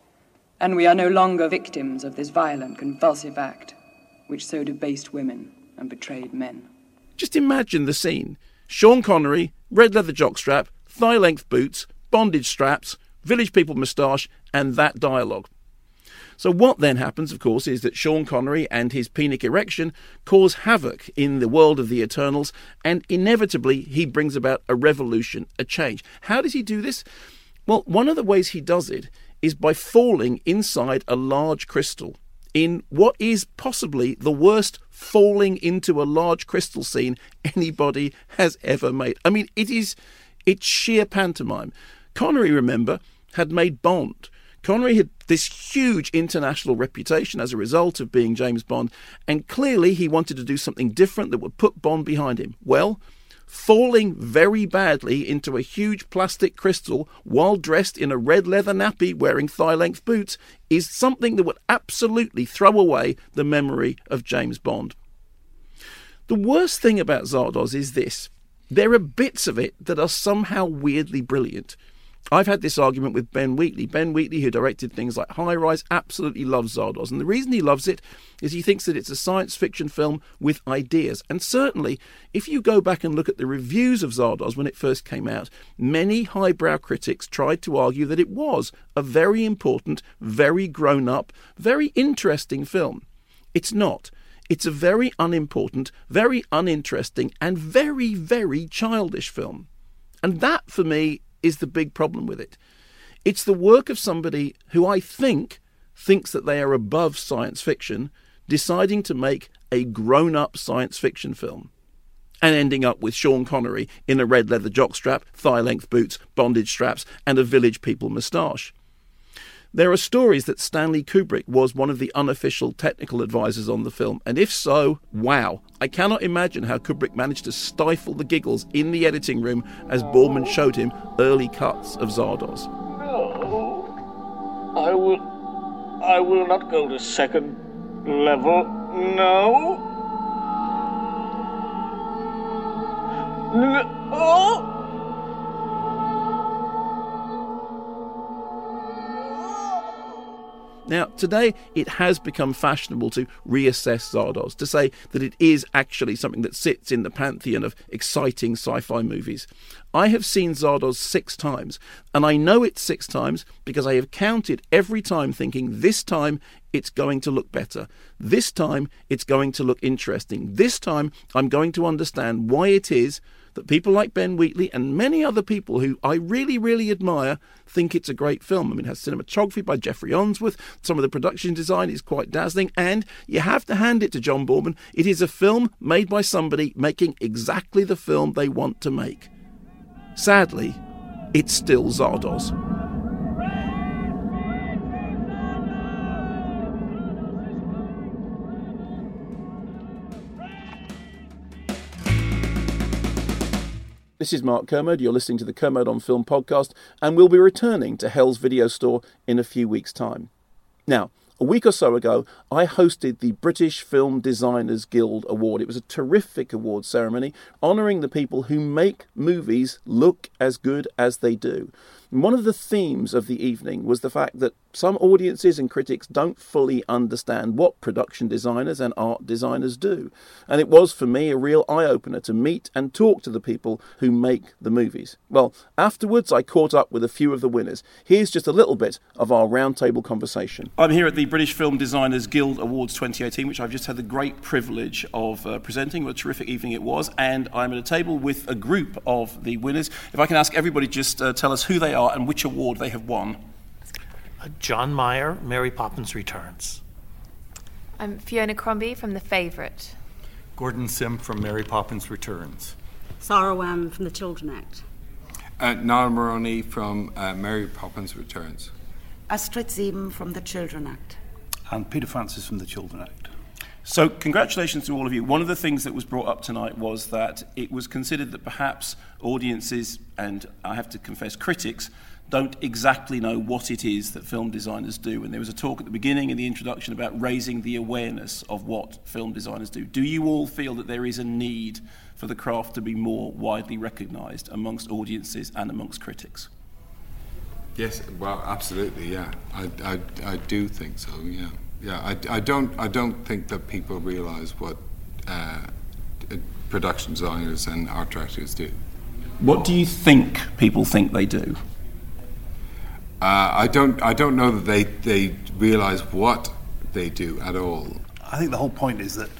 Speaker 2: And we are no longer victims of this violent, convulsive act, which so debased women. and betrayed men.
Speaker 9: Just imagine the scene. Sean Connery, red leather jockstrap, thigh-length boots, bondage straps, village people moustache, and that dialogue. So what then happens, of course, is that Sean Connery and his penic erection cause havoc in the world of the Eternals, and inevitably he brings about a revolution, a change. How does he do this? Well, one of the ways he does it is by falling inside a large crystal in what is possibly the worst falling into a large crystal scene anybody has ever made. I mean, it's sheer pantomime. Connery, remember, had made Bond. Connery had this huge international reputation as a result of being James Bond, and clearly he wanted to do something different that would put Bond behind him. Well, falling very badly into a huge plastic crystal while dressed in a red leather nappy wearing thigh-length boots is something that would absolutely throw away the memory of James Bond. The worst thing about Zardoz is this. There are bits of it that are somehow weirdly brilliant. I've had this argument with Ben Wheatley. Ben Wheatley, who directed things like High Rise, absolutely loves Zardoz. And the reason he loves it is he thinks that it's a science fiction film with ideas. And certainly, if you go back and look at the reviews of Zardoz when it first came out, many highbrow critics tried to argue that it was a very important, very grown-up, very interesting film. It's not. It's a very unimportant, very uninteresting, and very, very childish film. And that, for me, is the big problem with it. It's the work of somebody who I think thinks that they are above science fiction, deciding to make a grown-up science fiction film and ending up with Sean Connery in a red leather jockstrap, thigh-length boots, bondage straps, and a village people moustache. There are stories that Stanley Kubrick was one of the unofficial technical advisors on the film, and if so, wow. I cannot imagine how Kubrick managed to stifle the giggles in the editing room as Boorman showed him early cuts of Zardoz.
Speaker 18: No, I will not go to second level. No. No.
Speaker 9: Now, today it has become fashionable to reassess Zardoz, to say that it is actually something that sits in the pantheon of exciting sci-fi movies. I have seen Zardoz 6 times, and I know it's 6 times because I have counted every time thinking this time it's going to look better. This time it's going to look interesting. This time I'm going to understand why it is that people like Ben Wheatley and many other people who I really, really admire think it's a great film. I mean, it has cinematography by Jeffrey Onsworth. Some of the production design is quite dazzling. And you have to hand it to John Boorman. It is a film made by somebody making exactly the film they want to make. Sadly, it's still Zardoz. This is Mark Kermode. You're listening to the Kermode on Film podcast, and we'll be returning to Hell's Video Store in a few weeks' time. Now, a week or so ago, I hosted the British Film Designers Guild Award. It was a terrific award ceremony, honouring the people who make movies look as good as they do. And one of the themes of the evening was the fact that some audiences and critics don't fully understand what production designers and art designers do. And it was, for me, a real eye-opener to meet and talk to the people who make the movies. Well, afterwards, I caught up with a few of the winners. Here's just a little bit of our roundtable conversation. I'm here at the British Film Designers Guild Awards 2018, which I've just had the great privilege of presenting. What a terrific evening it was. And I'm at a table with a group of the winners. If I can ask everybody just tell us who they are and which award they have won.
Speaker 1: John Meyer, Mary Poppins Returns.
Speaker 22: I'm Fiona Crombie from The Favourite.
Speaker 23: Gordon Sim from Mary Poppins Returns.
Speaker 24: Sarah Wan from The Children Act.
Speaker 25: Niall Moroney from Mary Poppins Returns.
Speaker 26: Astrid Sieben from The Children Act.
Speaker 27: And Peter Francis from The Children Act.
Speaker 9: So congratulations to all of you. One of the things that was brought up tonight was that it was considered that perhaps audiences, and I have to confess critics, don't exactly know what it is that film designers do. And there was a talk at the beginning in the introduction about raising the awareness of what film designers do. Do you all feel that there is a need for the craft to be more widely recognised amongst audiences and amongst critics?
Speaker 25: Yes, well, absolutely, yeah. I do think so, yeah. Yeah, I don't think that people realise what production designers and art directors do.
Speaker 9: What do you think people think they do?
Speaker 25: I don't know that they realise what they do at all.
Speaker 27: I think the whole point is that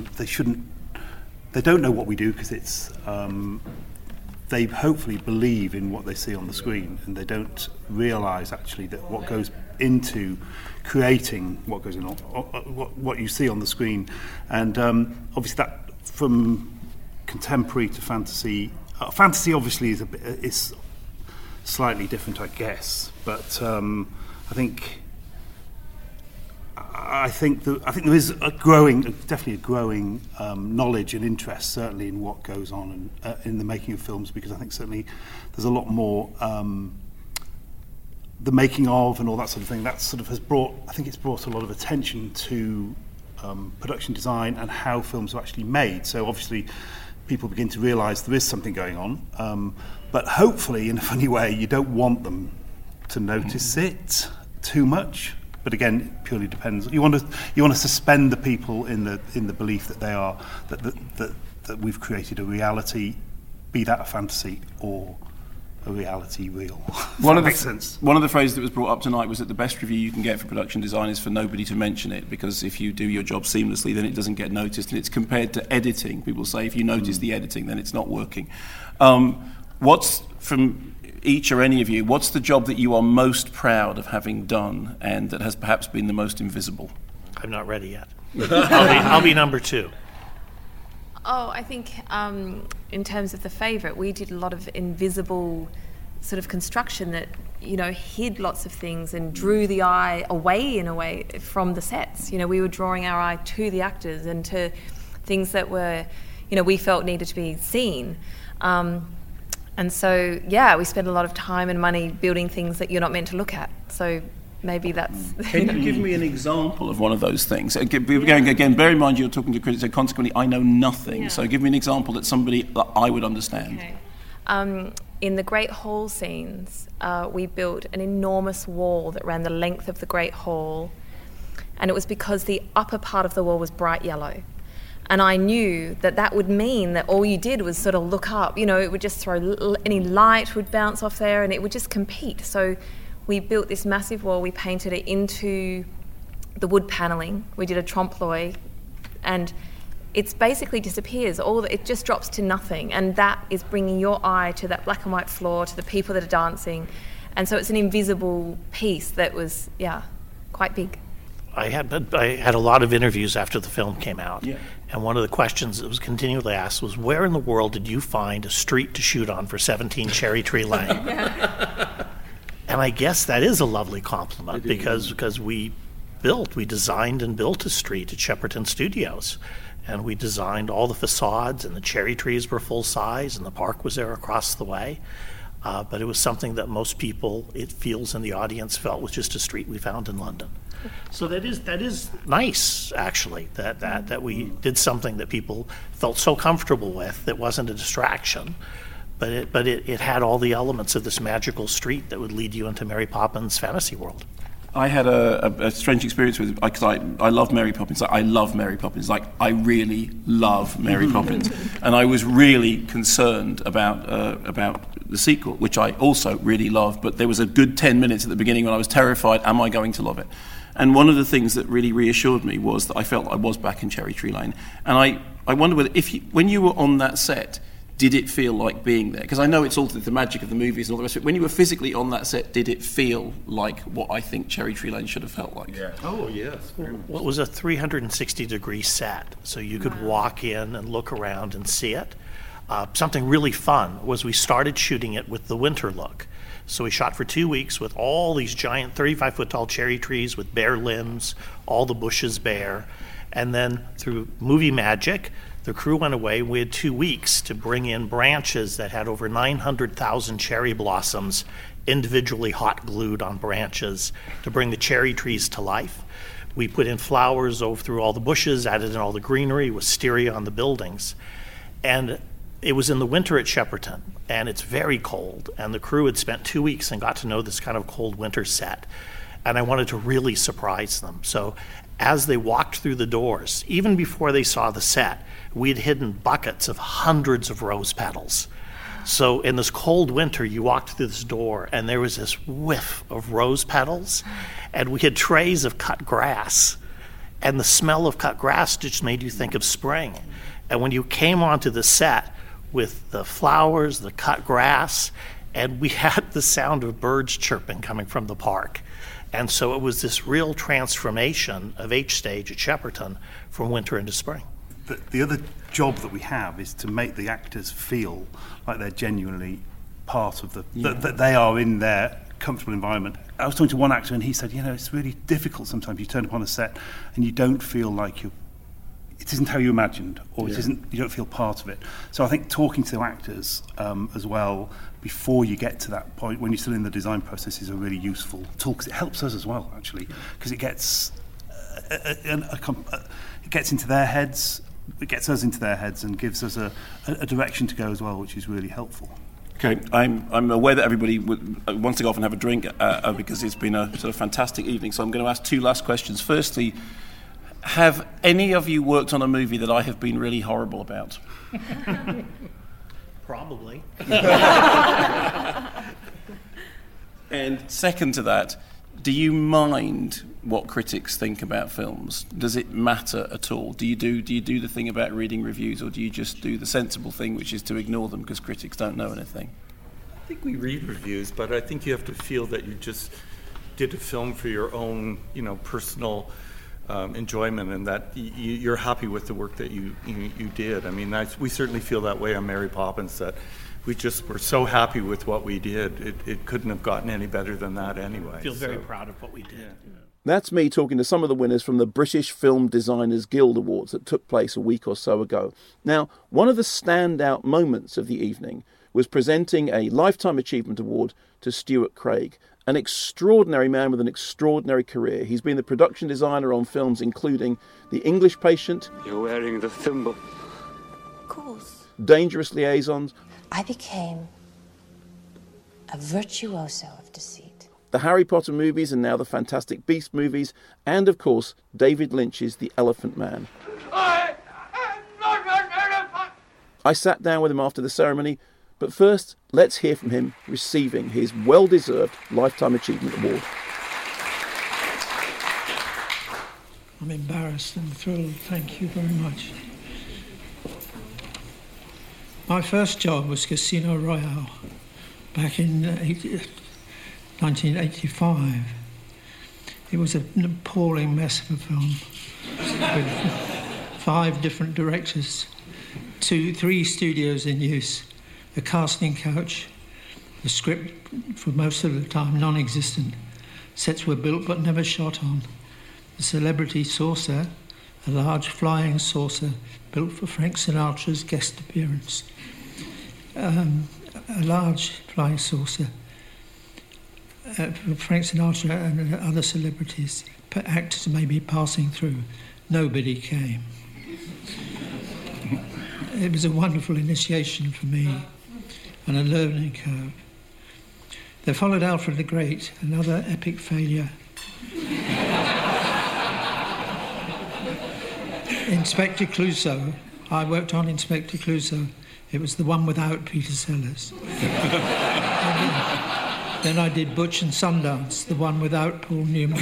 Speaker 27: they don't know what we do because it's they hopefully believe in what they see on the screen, and they don't realise actually that what goes into creating what goes in on what you see on the screen, and obviously that from contemporary to fantasy. Fantasy obviously is slightly different, I guess, but I think there is definitely a growing knowledge and interest, certainly in what goes on in the making of films, because I think certainly there's a lot more the making of and all that sort of thing. That sort of has brought a lot of attention to production design and how films are actually made. So obviously people begin to realise there is something going on, but hopefully in a funny way you don't want them to notice it too much. But again, it purely depends. You want to suspend the people in the belief that they are that we've created a reality, be that a fantasy or a reality real.
Speaker 9: One of the phrases that was brought up tonight was that the best review you can get for production design is for nobody to mention it, because if you do your job seamlessly, then it doesn't get noticed, and it's compared to editing. People say if you notice the editing, then it's not working. What's, from each or any of you, what's the job that you are most proud of having done and that has perhaps been the most invisible?
Speaker 1: I'm not ready yet. I'll be number 2.
Speaker 22: Oh, I think in terms of The Favourite, we did a lot of invisible sort of construction that, hid lots of things and drew the eye away, in a way, from the sets. We were drawing our eye to the actors and to things that were, we felt needed to be seen. And so, we spend a lot of time and money building things that you're not meant to look at. So maybe that's...
Speaker 9: Can you give me an example of one of those things? Again, bear in mind you're talking to critics, so consequently I know nothing. So give me an example that I would understand.
Speaker 22: Okay. In the Great Hall scenes, we built an enormous wall that ran the length of the Great Hall, and it was because the upper part of the wall was bright yellow. And I knew that would mean that all you did was sort of look up. It would just throw, any light would bounce off there, and it would just compete. So we built this massive wall, we painted it into the wood panelling, we did a trompe-l'oeil, and it basically disappears. It just drops to nothing, and that is bringing your eye to that black and white floor, to the people that are dancing. And so it's an invisible piece that was, quite big.
Speaker 1: I had a lot of interviews after the film came out, and one of the questions that was continually asked was, where in the world did you find a street to shoot on for 17 Cherry Tree Lane? And I guess that is a lovely compliment, because we designed and built a street at Shepperton Studios, and we designed all the facades, and the cherry trees were full size, and the park was there across the way. But it was something that most people, it feels in the audience, felt was just a street we found in London. So that is nice, actually, that we did something that people felt so comfortable with that wasn't a distraction, but it had all the elements of this magical street that would lead you into Mary Poppins' fantasy world.
Speaker 9: I had a strange experience with it, because I love Mary Poppins. I love Mary Poppins. I really love Mary Poppins. And I was really concerned about the sequel, which I also really love, but there was a good 10 minutes at the beginning when I was terrified, am I going to love it? And one of the things that really reassured me was that I felt I was back in Cherry Tree Lane. And I wonder whether, when you were on that set, did it feel like being there? Because I know it's all the magic of the movies and all the rest of it. When you were physically on that set, did it feel like what I think Cherry Tree Lane should have felt like?
Speaker 27: Yeah. Oh, yes.
Speaker 1: Well, it was a 360-degree set, so you could walk in and look around and see it. Something really fun was we started shooting it with the winter look. So we shot for 2 weeks with all these giant 35-foot-tall cherry trees with bare limbs, all the bushes bare. And then through movie magic, the crew went away. We had 2 weeks to bring in branches that had over 900,000 cherry blossoms individually hot glued on branches to bring the cherry trees to life. We put in flowers over through all the bushes, added in all the greenery, wisteria on the buildings. And it was in the winter at Shepperton, and it's very cold, and the crew had spent 2 weeks and got to know this kind of cold winter set. And I wanted to really surprise them. So as they walked through the doors, even before they saw the set, we'd hidden buckets of hundreds of rose petals. So in this cold winter, you walked through this door and there was this whiff of rose petals, and we had trays of cut grass, and the smell of cut grass just made you think of spring. And when you came onto the set with the flowers, the cut grass, and we had the sound of birds chirping coming from the park. And so it was this real transformation of H-Stage at Shepperton from winter into spring.
Speaker 27: The other job that we have is to make the actors feel like they're genuinely part of that they are in their comfortable environment. I was talking to one actor and he said, it's really difficult sometimes. You turn up on a set and you don't feel like it isn't how you imagined, or you don't feel part of it. So I think talking to actors as well before you get to that point, when you're still in the design process, is a really useful tool, because it helps us as well, actually, because it gets into their heads, it gets us into their heads and gives us a direction to go as well, which is really helpful.
Speaker 9: Okay, I'm aware that everybody wants to go off and have a drink because it's been a sort of fantastic evening, so I'm going to ask two last questions. Firstly, have any of you worked on a movie that I have been really horrible about?
Speaker 1: Probably.
Speaker 9: And second to that, do you mind what critics think about films? Does it matter at all? Do you do the thing about reading reviews, or do you just do the sensible thing, which is to ignore them because critics don't know anything?
Speaker 23: I think we read reviews, but I think you have to feel that you just did a film for your own, personal enjoyment, and that you're happy with the work that you did. I mean, we certainly feel that way on Mary Poppins, that we just were so happy with what we did. It couldn't have gotten any better than that anyway.
Speaker 1: I feel very proud of what we did.
Speaker 23: Yeah.
Speaker 9: That's me talking to some of the winners from the British Film Designers Guild Awards that took place a week or so ago. Now, one of the standout moments of the evening was presenting a Lifetime Achievement Award to Stuart Craig, an extraordinary man with an extraordinary career. He's been the production designer on films including The English Patient.
Speaker 5: You're wearing the thimble.
Speaker 15: Of course.
Speaker 9: Dangerous Liaisons.
Speaker 15: I became a virtuoso of deceit.
Speaker 9: The Harry Potter movies, and now the Fantastic Beasts movies, and of course David Lynch's The Elephant Man.
Speaker 18: I am not an elephant!
Speaker 9: I sat down with him after the ceremony, but first let's hear from him receiving his well-deserved Lifetime Achievement Award.
Speaker 3: I'm embarrassed and thrilled. Thank you very much. My first job was Casino Royale back in 1985. It was an appalling mess of a film with 5 different directors, 3 studios in use, a casting couch, the script for most of the time non-existent. Sets were built but never shot on. The Celebrity Saucer, a large flying saucer built for Frank Sinatra's guest appearance. A large flying saucer for Frank Sinatra and other celebrities, actors maybe passing through. Nobody came. It was a wonderful initiation for me and a learning curve. There followed Alfred the Great, another epic failure. Inspector Clouseau. I worked on Inspector Clouseau. It was the one without Peter Sellers. Then I did Butch and Sundance, the one without Paul Newman.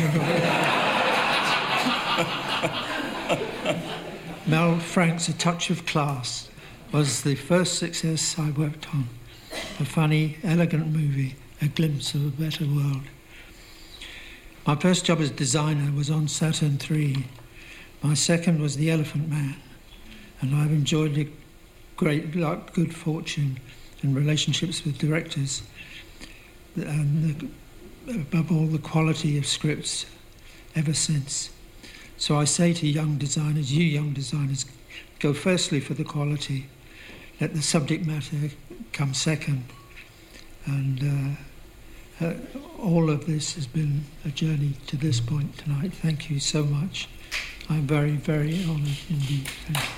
Speaker 3: Mel Frank's A Touch of Class was the first success I worked on. A funny, elegant movie, a glimpse of a better world. My first job as designer was on Saturn III. My second was The Elephant Man, and I've enjoyed a great luck, good fortune, and relationships with directors, and above all, the quality of scripts ever since. So I say to young designers, you young designers, go firstly for the quality, let the subject matter come second, and all of this has been a journey to this point tonight. Thank you so much. I'm very, very honoured indeed. Thank you.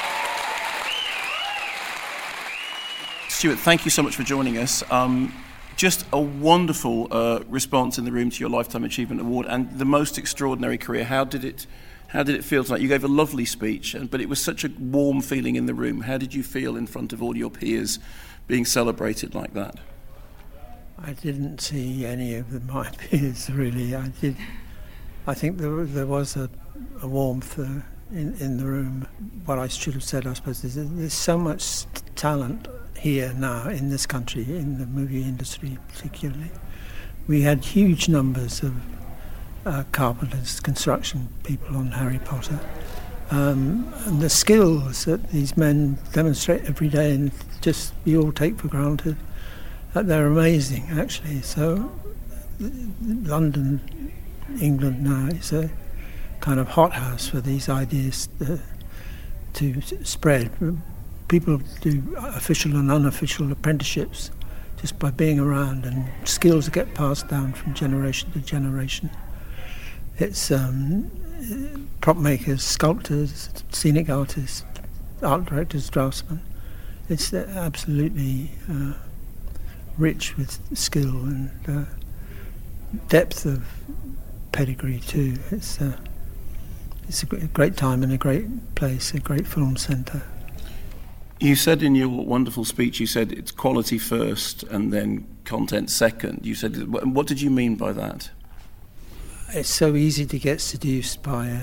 Speaker 9: Stuart, thank you so much for joining us. Just a wonderful response in the room to your Lifetime Achievement Award and the most extraordinary career. How did it feel tonight? You gave a lovely speech, but it was such a warm feeling in the room. How did you feel in front of all your peers being celebrated like that?
Speaker 3: I didn't see any of my peers, really. I think there was a warmth in the room. What I should have said, I suppose, is there's so much talent here now in this country, in the movie industry particularly. We had huge numbers of carpenters, construction people on Harry Potter. And the skills that these men demonstrate every day and just we all take for granted, they're amazing, actually. So London, England now is a kind of hothouse for these ideas to spread. People do official and unofficial apprenticeships just by being around, and skills get passed down from generation to generation. It's prop makers, sculptors, scenic artists, art directors, draftsmen. It's absolutely rich with skill and depth of pedigree too. It's a great time and a great place, a great film centre.
Speaker 9: You said in your wonderful speech, you said it's quality first and then content second. You said, what did you mean by that?
Speaker 3: It's so easy to get seduced by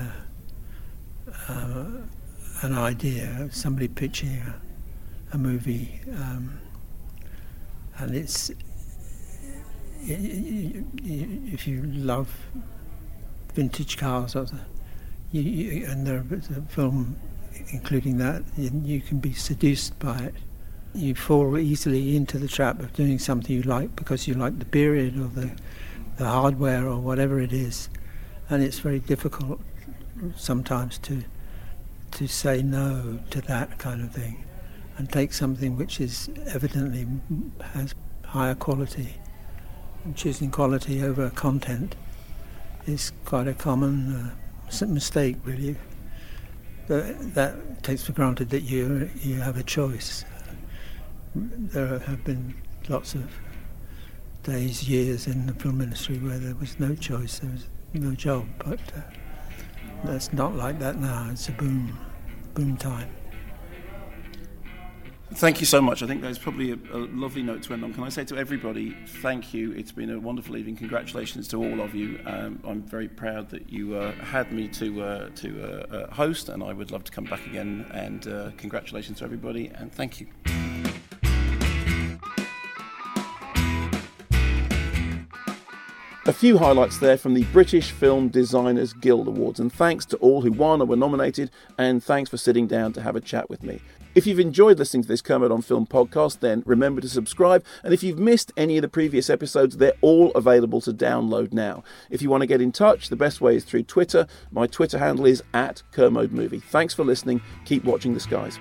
Speaker 3: an idea, somebody pitching a movie, and it's if you love vintage cars, and there's a film including that, you can be seduced by it. You fall easily into the trap of doing something you like because you like the period or the hardware or whatever it is, and it's very difficult sometimes to say no to that kind of thing and take something which is evidently has higher quality. And choosing quality over content is quite a common mistake, really. That takes for granted that you have a choice. There have been lots of days, years in the film industry where there was no choice, there was no job, but that's not like that now. It's a boom time.
Speaker 9: Thank you so much. I think that's probably a lovely note to end on. Can I say to everybody, thank you. It's been a wonderful evening. Congratulations to all of you. I'm very proud that you had me to host, and I would love to come back again. And congratulations to everybody, and thank you. A few highlights there from the British Film Designers Guild Awards, and thanks to all who won or were nominated, and thanks for sitting down to have a chat with me. If you've enjoyed listening to this Kermode on Film podcast, then remember to subscribe, and if you've missed any of the previous episodes, they're all available to download now. If you want to get in touch, the best way is through Twitter. My Twitter handle is @KermodeMovie. Thanks for listening. Keep watching the skies.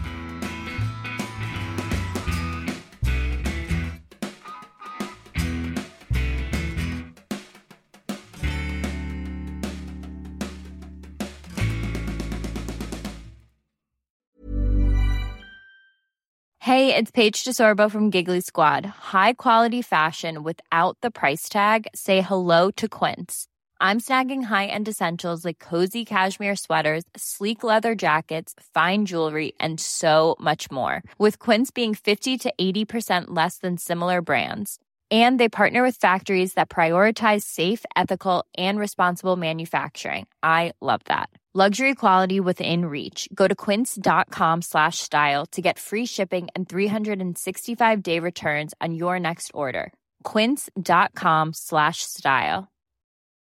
Speaker 4: Hey, it's Paige DeSorbo from Giggly Squad. High quality fashion without the price tag. Say hello to Quince. I'm snagging high-end essentials like cozy cashmere sweaters, sleek leather jackets, fine jewelry, and so much more. With Quince being 50 to 80% less than similar brands. And they partner with factories that prioritize safe, ethical, and responsible manufacturing. I love that. Luxury quality within reach. Go to quince.com/style to get free shipping and 365-day returns on your next order. Quince.com/style.